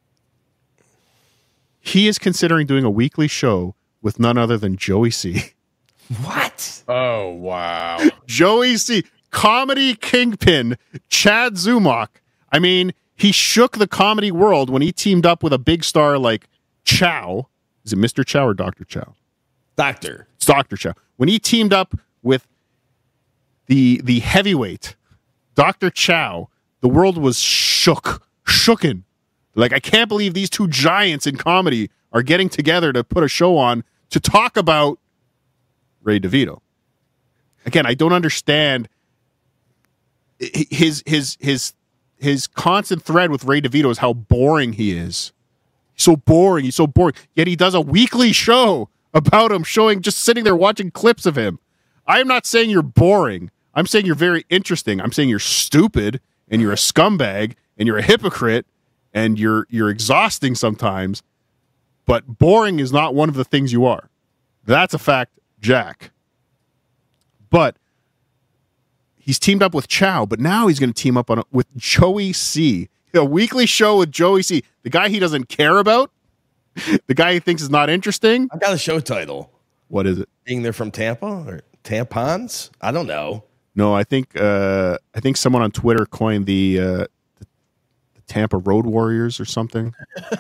He is considering doing a weekly show with none other than Joey C. What? Oh, wow. Joey C. Comedy kingpin, Chad Zumock. I mean, he shook the comedy world when he teamed up with a big star like Chow. Is it Mister Chow or Doctor Chow? Doctor. It's Doctor Chow. When he teamed up with the the heavyweight, Doctor Chow, the world was shook. Shooken. Like, I can't believe these two giants in comedy are getting together to put a show on to talk about Ray DeVito. Again, I don't understand his his his his constant thread with Ray DeVito is how boring he is. He's so boring. He's so boring. Yet he does a weekly show about him, showing just sitting there watching clips of him. I am not saying you're boring. I'm saying you're very interesting. I'm saying you're stupid and you're a scumbag and you're a hypocrite and you're you're exhausting sometimes. But boring is not one of the things you are. That's a fact, Jack. But he's teamed up with Chow, but now he's going to team up on a, with Joey C. A weekly show with Joey C. The guy he doesn't care about, the guy he thinks is not interesting. I got a show title. What is it? Being there from Tampa or tampons? I don't know. No, I think uh, I think someone on Twitter coined the, uh, the, the Tampa Road Warriors or something.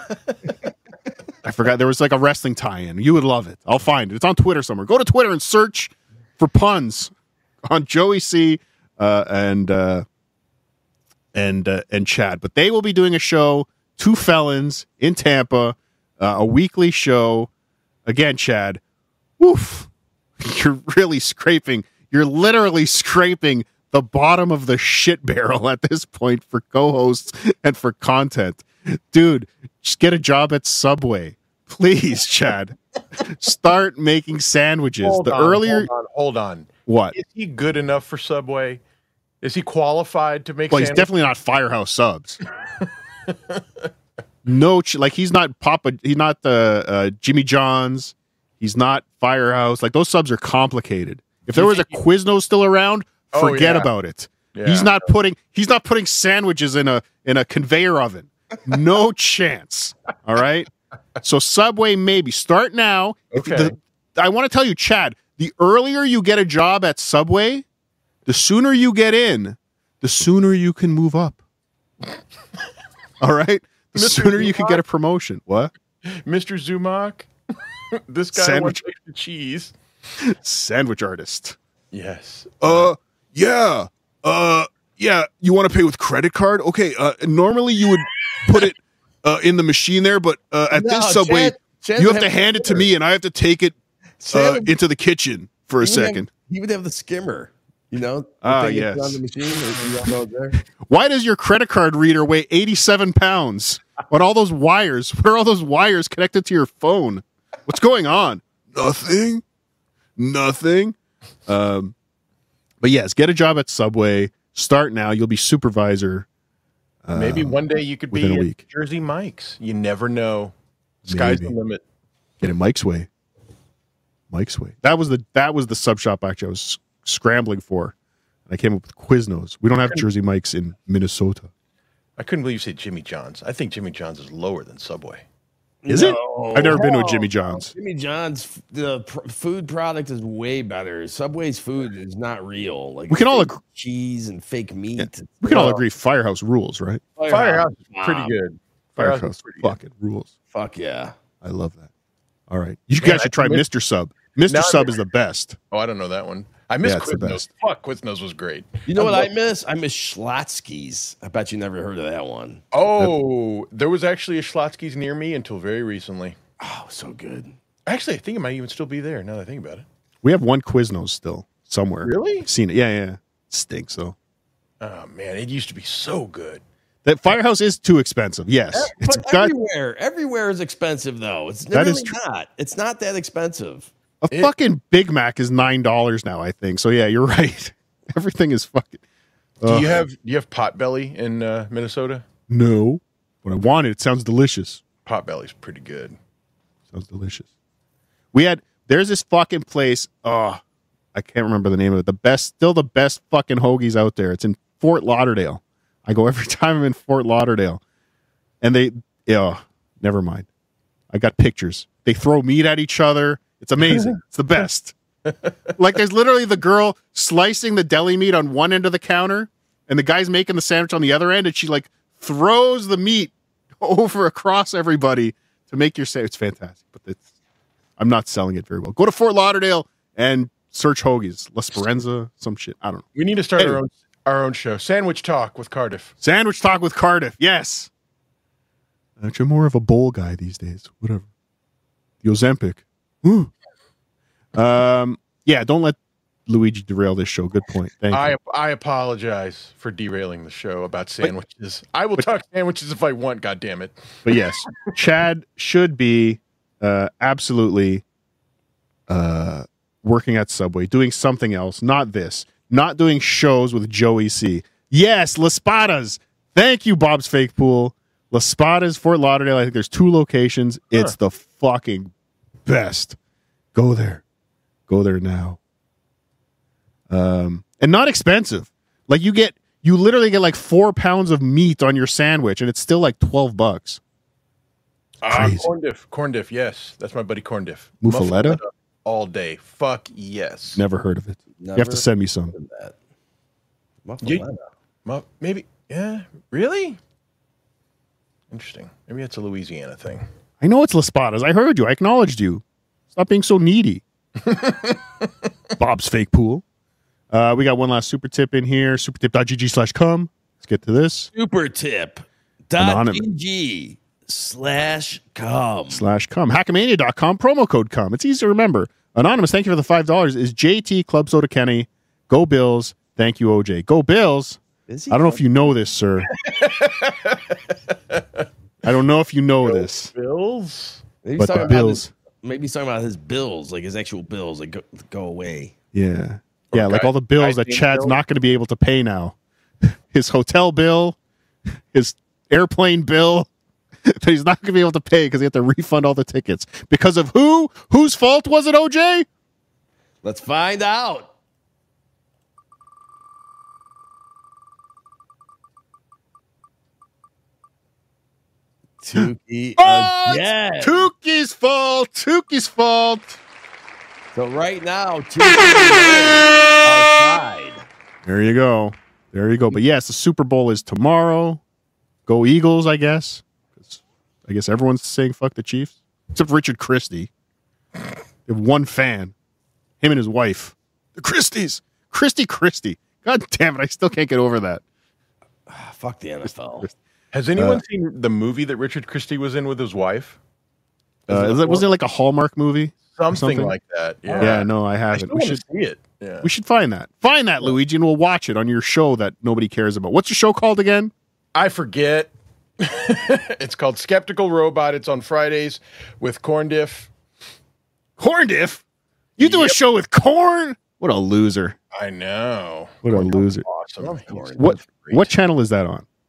I forgot. There was like a wrestling tie-in. You would love it. I'll find it. It's on Twitter somewhere. Go to Twitter and search for puns on Joey C. Uh, and uh, and uh, and Chad. But they will be doing a show, two felons in Tampa, uh, a weekly show. Again, Chad, woof, you're really scraping. You're literally scraping the bottom of the shit barrel at this point for co-hosts and for content. Dude, just get a job at Subway. Please, Chad. Start making sandwiches. Hold the on, earlier hold on, hold on. What? Is he good enough for Subway? Is he qualified to make Well, he's sandwiches? definitely not Firehouse Subs. No, ch- like he's not Papa, he's not the uh, uh, Jimmy John's. He's not Firehouse. Like those subs are complicated. If there was a Quiznos still around, Oh, forget yeah. about it. Yeah. He's not putting he's not putting sandwiches in a in a conveyor oven. No chance. All right. So Subway, maybe start now. If Okay. the- I want to tell you, Chad, the earlier you get a job at Subway, the sooner you get in, the sooner you can move up. All right? The Mister sooner you can Zumock? get a promotion. What? Mister Zumock? This guy Sandwich- wants extra cheese. Sandwich artist. Yes. Uh, yeah. Uh, yeah. You want to pay with credit card? Okay. Uh, normally you would put it uh, in the machine there, but uh, at No, this Subway, Chad- Chad you would have to have hand it to skimmer. me, and I have to take it Chad uh, would- into the kitchen for a He would have- second. He would have the skimmer. You know? The Ah, thing you yes. put on the machine. You all know it's there. Why does your credit card reader weigh eighty-seven pounds? What all those wires? Where are all those wires connected to your phone? What's going on? Nothing. Nothing. Um, but yes, get a job at Subway. Start now. You'll be supervisor Maybe um, one day you could within be a at week. Jersey Mike's. You never know. Sky's Maybe. the limit. Get it Mike's way. Mike's way. That was the that was the sub shop actually I was scrambling for. And I came up with Quiznos. We don't have Jersey Mike's in Minnesota. I couldn't believe you said Jimmy John's. I think Jimmy John's is lower than Subway. Is it? I've never been to a Jimmy John's. Jimmy John's, the pr- food product is way better. Subway's food is not real. Like We can all fake agree- cheese and fake meat. We can all agree Firehouse rules, right? Firehouse is Wow. pretty good. Firehouse Firehouse is pretty fucking rules. Fuck yeah. I love that. All right. You Man, guys should I try miss- Mister Sub. Mister Now Sub I- is the best. Oh, I don't know that one. I miss Yeah, it's the Quiznos. best. Fuck, Quiznos was great. You know what I love- miss? I miss Schlotsky's. I bet you never heard of that one. Oh, there was actually a Schlotsky's near me until very recently. Oh, so good. Actually, I think it might even still be there now that I think about it. We have one Quiznos still somewhere. Really? I've seen it. Yeah, yeah. It stinks though. Oh, man, it used to be so good. That Firehouse is too expensive. Yes. Eh, It's but got everywhere, everywhere is expensive though. It's That really is true. not. It's not that expensive. a It- fucking Big Mac is nine dollars now, I think. So yeah, you're right. Everything is fucking Do Ugh. you have do you have Potbelly in uh, Minnesota? No. But I want it. It sounds delicious. Potbelly's pretty good. Sounds delicious. We had there's this fucking place. Oh, I can't remember the name of it. The best, still the best fucking hoagies out there. It's in Fort Lauderdale. I go every time I'm in Fort Lauderdale, and they, yeah, never mind. I got pictures. They throw meat at each other. It's amazing. It's the best. Like there's literally the girl slicing the deli meat on one end of the counter, and the guy's making the sandwich on the other end, and she like throws the meat over across everybody to make your sandwich. It's fantastic, but it's I'm not selling it very well. Go to Fort Lauderdale and search hoagies, La Speranza, some shit. I don't know. We need to start Anyway. our own our own show, Sandwich Talk with Cardiff. Sandwich Talk with Cardiff. Yes. Uh, you're more of a bowl guy these days. Whatever. The Ozempic. Woo. Um. Yeah. Don't let Luigi derail this show. Good point. Thank I you. I apologize for derailing the show about sandwiches. I will talk sandwiches if I want. God damn it! But yes, Chad should be uh, absolutely uh, working at Subway, doing something else, not this, not doing shows with Joey C. Yes, Las Spadas. Thank you, Bob's Fake Pool. Las Spadas, Fort Lauderdale. I think there's two locations. It's the fucking best. Go there. Go there now. Um, and not expensive. Like you get, you literally get like four pounds of meat on your sandwich, and it's still like twelve bucks. Uh, corn diff, corn diff. Yes, that's my buddy Corn diff. Muffaletta? all day. Fuck yes. Never heard of it. you have to send me some. You- mu- maybe. Yeah. Really? Interesting. Maybe it's a Louisiana thing. I know it's Las Spadas. I heard you. I acknowledged you. Stop being so needy. Bob's Fake Pool. Uh, we got one last super tip in here. Supertip.gg slash come. Let's get to this. Super tip. Dot Anonymous. G slash com. Slash come. Hackmania dot com. Promo code come. It's easy to remember. Anonymous, thank you for the five dollars. Is J T Club Soda Kenny. Go Bills. Thank you, O J. Go Bills. Is he I don't know if you know this, sir. I don't know if you know this. Bills? Maybe he's But talking the about Bills. his, maybe he's talking about his bills, like his actual bills, like go, go away. Yeah. Yeah, Or like guy- all the bills guy that named Chad's Bill? not going to be able to pay now. His hotel bill, his airplane bill that he's not going to be able to pay because he had to refund all the tickets. Because of who? Whose fault was it, O J? Let's find out. Tukey Oh, again. it's Tuki's fault. Tuki's fault. So right now, Tukey outside. There you go. There you go. But yes, the Super Bowl is tomorrow. Go Eagles, I guess. 'Cause I guess everyone's saying fuck the Chiefs. Except Richard Christie. They have one fan. Him and his wife. The Christies. Christie Christie. God damn it. I still can't get over that. Fuck the N F L. Has anyone Uh, seen the movie that Richard Christie was in with his wife? Uh, is it, was it like a Hallmark movie? or Something, like that. Yeah. Yeah, no, I I haven't. still we want should to see it. Yeah. we should find that. Find that, Luigi, and we'll watch it on your show that nobody cares about. What's your show called again? I forget. It's called Skeptical Robot. It's on Fridays with Corn Diff. Corn Diff? You do a show with Corn? What a loser. I know. What a loser. Awesome. What what channel is that on?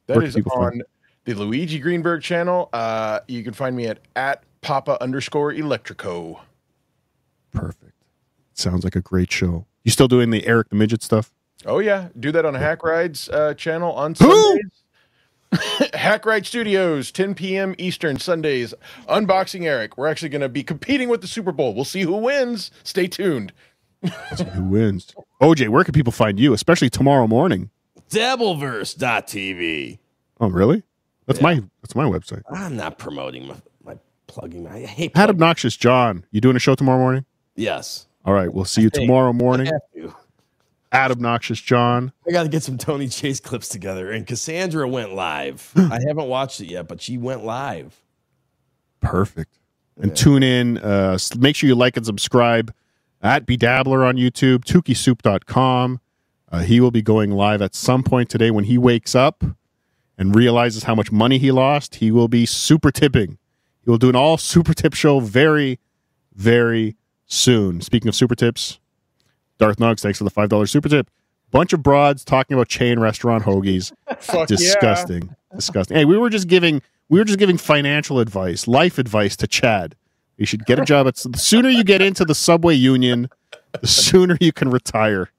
That Where is can people on find- the Luigi Greenberg channel. Uh, you can find me at at Papa underscore Electrico. Perfect. Sounds like a great show. You still doing the Eric the Midget stuff? Oh yeah, do that on Hack Ride's uh, channel on Sundays. Hack Ride Studios, ten p.m. Eastern Sundays. Unboxing Eric. We're actually going to be competing with the Super Bowl. We'll see who wins. Stay tuned. See who wins? O J, where can people find you, especially tomorrow morning? Dabbleverse dot T V. Oh, really? That's Yeah. my that's my website. I'm not promoting my, my plugging. I hate Pat plugging. Obnoxious John, you doing a show tomorrow morning? Yes. All right, we'll see you Hey, tomorrow I morning. have to. At Obnoxious John. I got to get some Tony Chase clips together. And Cassandra went live. I haven't watched it yet, but she went live. Perfect. And tune in. Uh, s- make sure you like and subscribe at Bedabbler on YouTube, Tukey Soup dot com. Uh, he will be going live at some point today when he wakes up and realizes how much money he lost. He will be super tipping. He will do an all super tip show very, very soon. Speaking of super tips, Darth Nugs, thanks for the five dollars super tip. Bunch of broads talking about chain restaurant hoagies. Fuck Disgusting. yeah. Disgusting. Hey, we were just giving we were just giving financial advice, life advice to Chad. You should get a job at the sooner you get into the subway union, the sooner you can retire.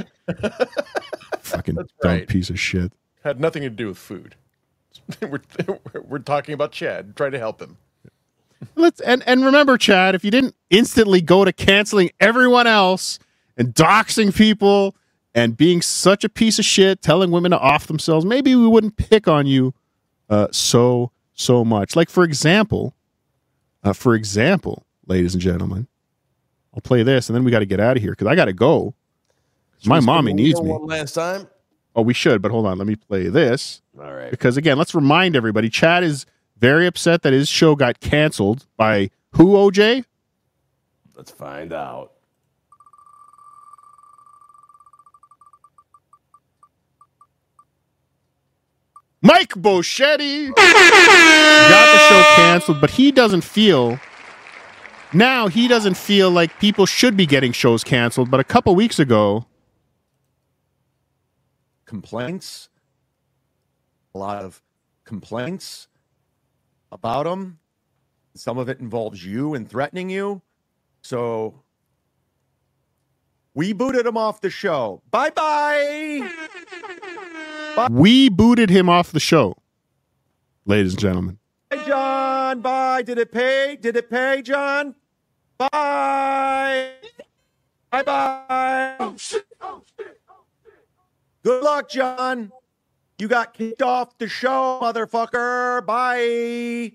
Fucking That's dumb right. piece of shit. Had nothing to do with food. we're, we're talking about Chad, trying to help him. Let's and, and remember, Chad, if you didn't instantly go to canceling everyone else and doxing people and being such a piece of shit, telling women to off themselves, maybe we wouldn't pick on you uh, so, so much. Like, for example, uh, for example, ladies and gentlemen, I'll play this and then we got to get out of here because I got to go. My mommy needs me. One last time. Oh, we should, but hold on. Let me play this. All right. Because, again, let's remind everybody, Chad is very upset that his show got canceled by who, O J? Let's find out. Mike Boschetti got the show canceled, but he doesn't feel now he doesn't feel like people should be getting shows canceled. But a couple weeks ago, Complaints, a lot of complaints about him. Some of it involves you and threatening you. So we booted him off the show. Bye bye. we booted him off the show, ladies and gentlemen. Bye, John. Bye. Did it pay? Did it pay, John? Bye. Bye bye. Oh, shit. Oh, shit. Good luck, John. You got kicked off the show, motherfucker. Bye.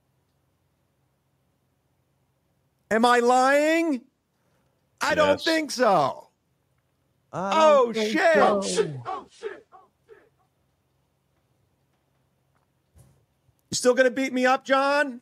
Am I lying? I don't Yes. think so. I Oh, don't think shit. so. Oh, shit. Oh, shit. You still going to beat me up, John?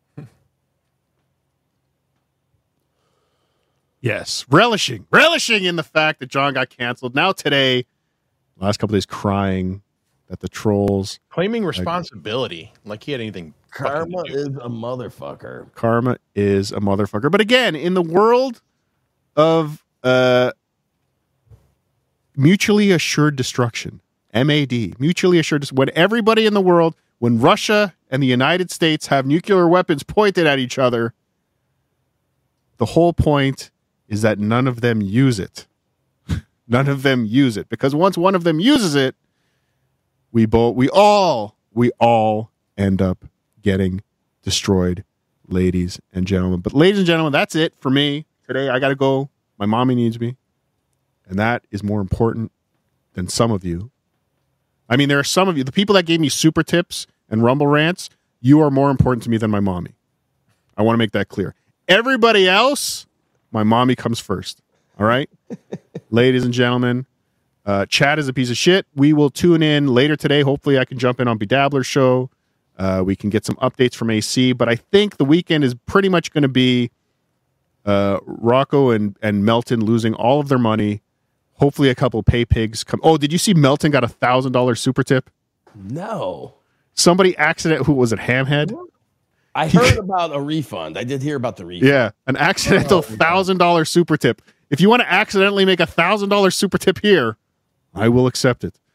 Yes, relishing, relishing in the fact that John got canceled. Now today, last couple days, crying that the trolls Claiming responsibility, like he had anything. fucking Karma to do. is a motherfucker. karma is a motherfucker. But again, in the world of uh, mutually assured destruction, M A D, mutually assured, dis- when everybody in the world, when Russia and the United States have nuclear weapons pointed at each other, the whole point is that none of them use it. None of them use it, because once one of them uses it, we both, we all, we all end up getting destroyed, ladies and gentlemen. But ladies and gentlemen, that's it for me today. I got to go. My mommy needs me, and that is more important than some of you. I mean, there are some of you, the people that gave me super tips and rumble rants, you are more important to me than my mommy. I want to make that clear. Everybody else, my mommy comes first. All right? Ladies and gentlemen, uh, Chad is a piece of shit. We will tune in later today. Hopefully I can jump in on Bedabbler's show. Uh, we can get some updates from A C, but I think the weekend is pretty much going to be uh, Rocco and, and Melton losing all of their money. Hopefully a couple pay pigs come. Oh, did you see Melton got a one thousand dollars super tip? No. Somebody accident, who was it, Hamhead? I heard about a refund. I did hear about the refund. Yeah, an accidental one thousand dollars super tip. If you want to accidentally make a one thousand dollars super tip here, I will accept it.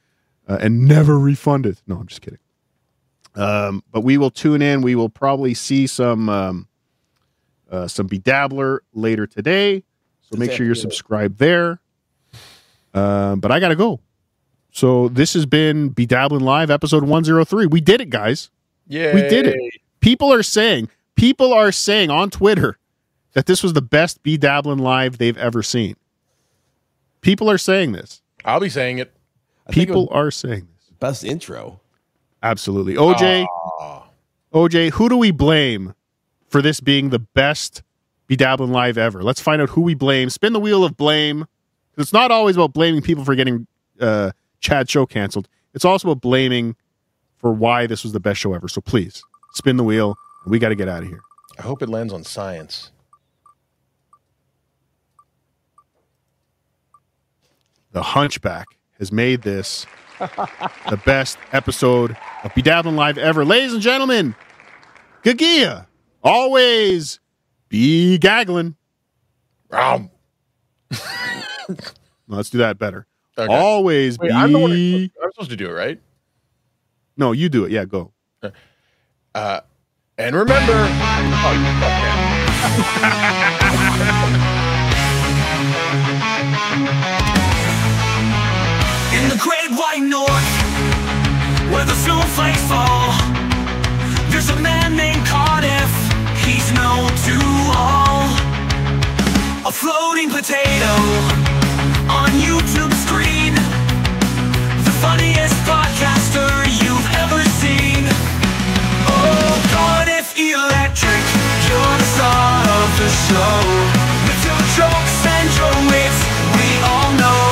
uh, and never refund it. No, I'm just kidding. Um, but we will tune in. We will probably see some um, uh, some Bedabbler later today. So make sure you're subscribed there. Um, but I got to go. So this has been Bedabbling Live, episode one oh three. We did it, guys. Yeah, we did it. People are saying, people are saying on Twitter that this was the best Bedabbling Live they've ever seen. People are saying this. I'll be saying it. People are saying this. Best intro. Absolutely. O J, Aww. O J, who do we blame for this being the best Bedabbling Live ever? Let's find out who we blame. Spin the wheel of blame. It's not always about blaming people for getting uh, Chad's show canceled. It's also about blaming for why this was the best show ever. So please, spin the wheel. We got to get out of here. I hope it lands on science. The Hunchback has made this the best episode of Bedabbling Live ever. Ladies and gentlemen, Gagia, always be gaggling. Um. Let's do that better. Okay. Always Wait, be. I'm, the one who, I'm supposed to do it, right? No, you do it. Yeah, go. Uh, and remember. Oh, you In the great white north, where the snowflakes fall, there's a man named Cardiff, he's known to all. A floating potato on YouTube's screen, the funniest podcaster you've ever seen. Oh, Cardiff Electric, you're the star of the show. With your jokes and your wits, we all know.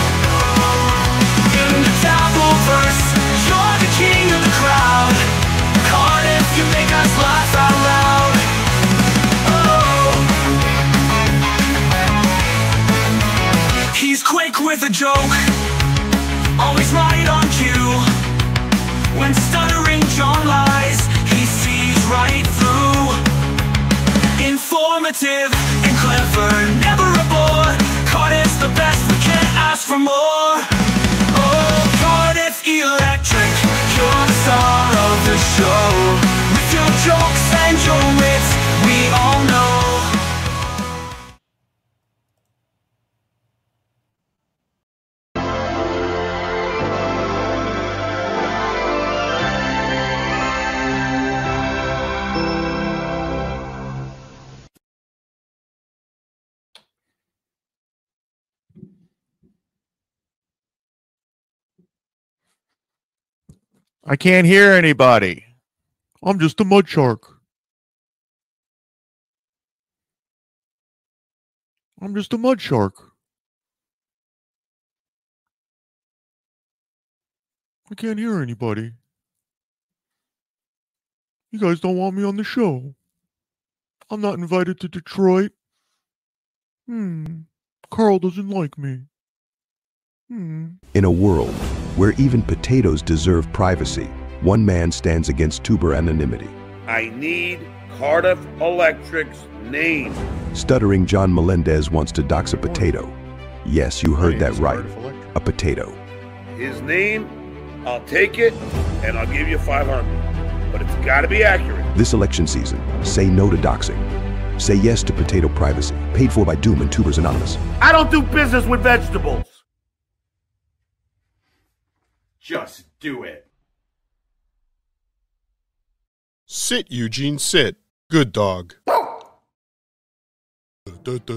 In the Dabbleverse, you're the king of the crowd. Cardiff, you make us laugh out loud. Oh, he's quick with a joke, always right on cue. When stuttering John lies, he sees right through. Informative and clever, never a bore. Cardiff's the best, we can't ask for more. Oh, Cardiff Electric, you're the star of the show. With your jokes and your wits, we all know. I can't hear anybody. I'm just a mud shark. I'm just a mud shark. I can't hear anybody. You guys don't want me on the show. I'm not invited to Detroit. Hmm. Carl doesn't like me. Hmm. In a world where even potatoes deserve privacy, one man stands against tuber anonymity. I need Cardiff Electric's name. Stuttering John Melendez wants to dox a potato. Yes, you heard that right. A potato. His name, I'll take it, and I'll give you five hundred. But it's got to be accurate. This election season, say no to doxing. Say yes to potato privacy. Paid for by Doom and Tubers Anonymous. I don't do business with vegetables. Just do it. Sit, Eugene, sit. Good dog.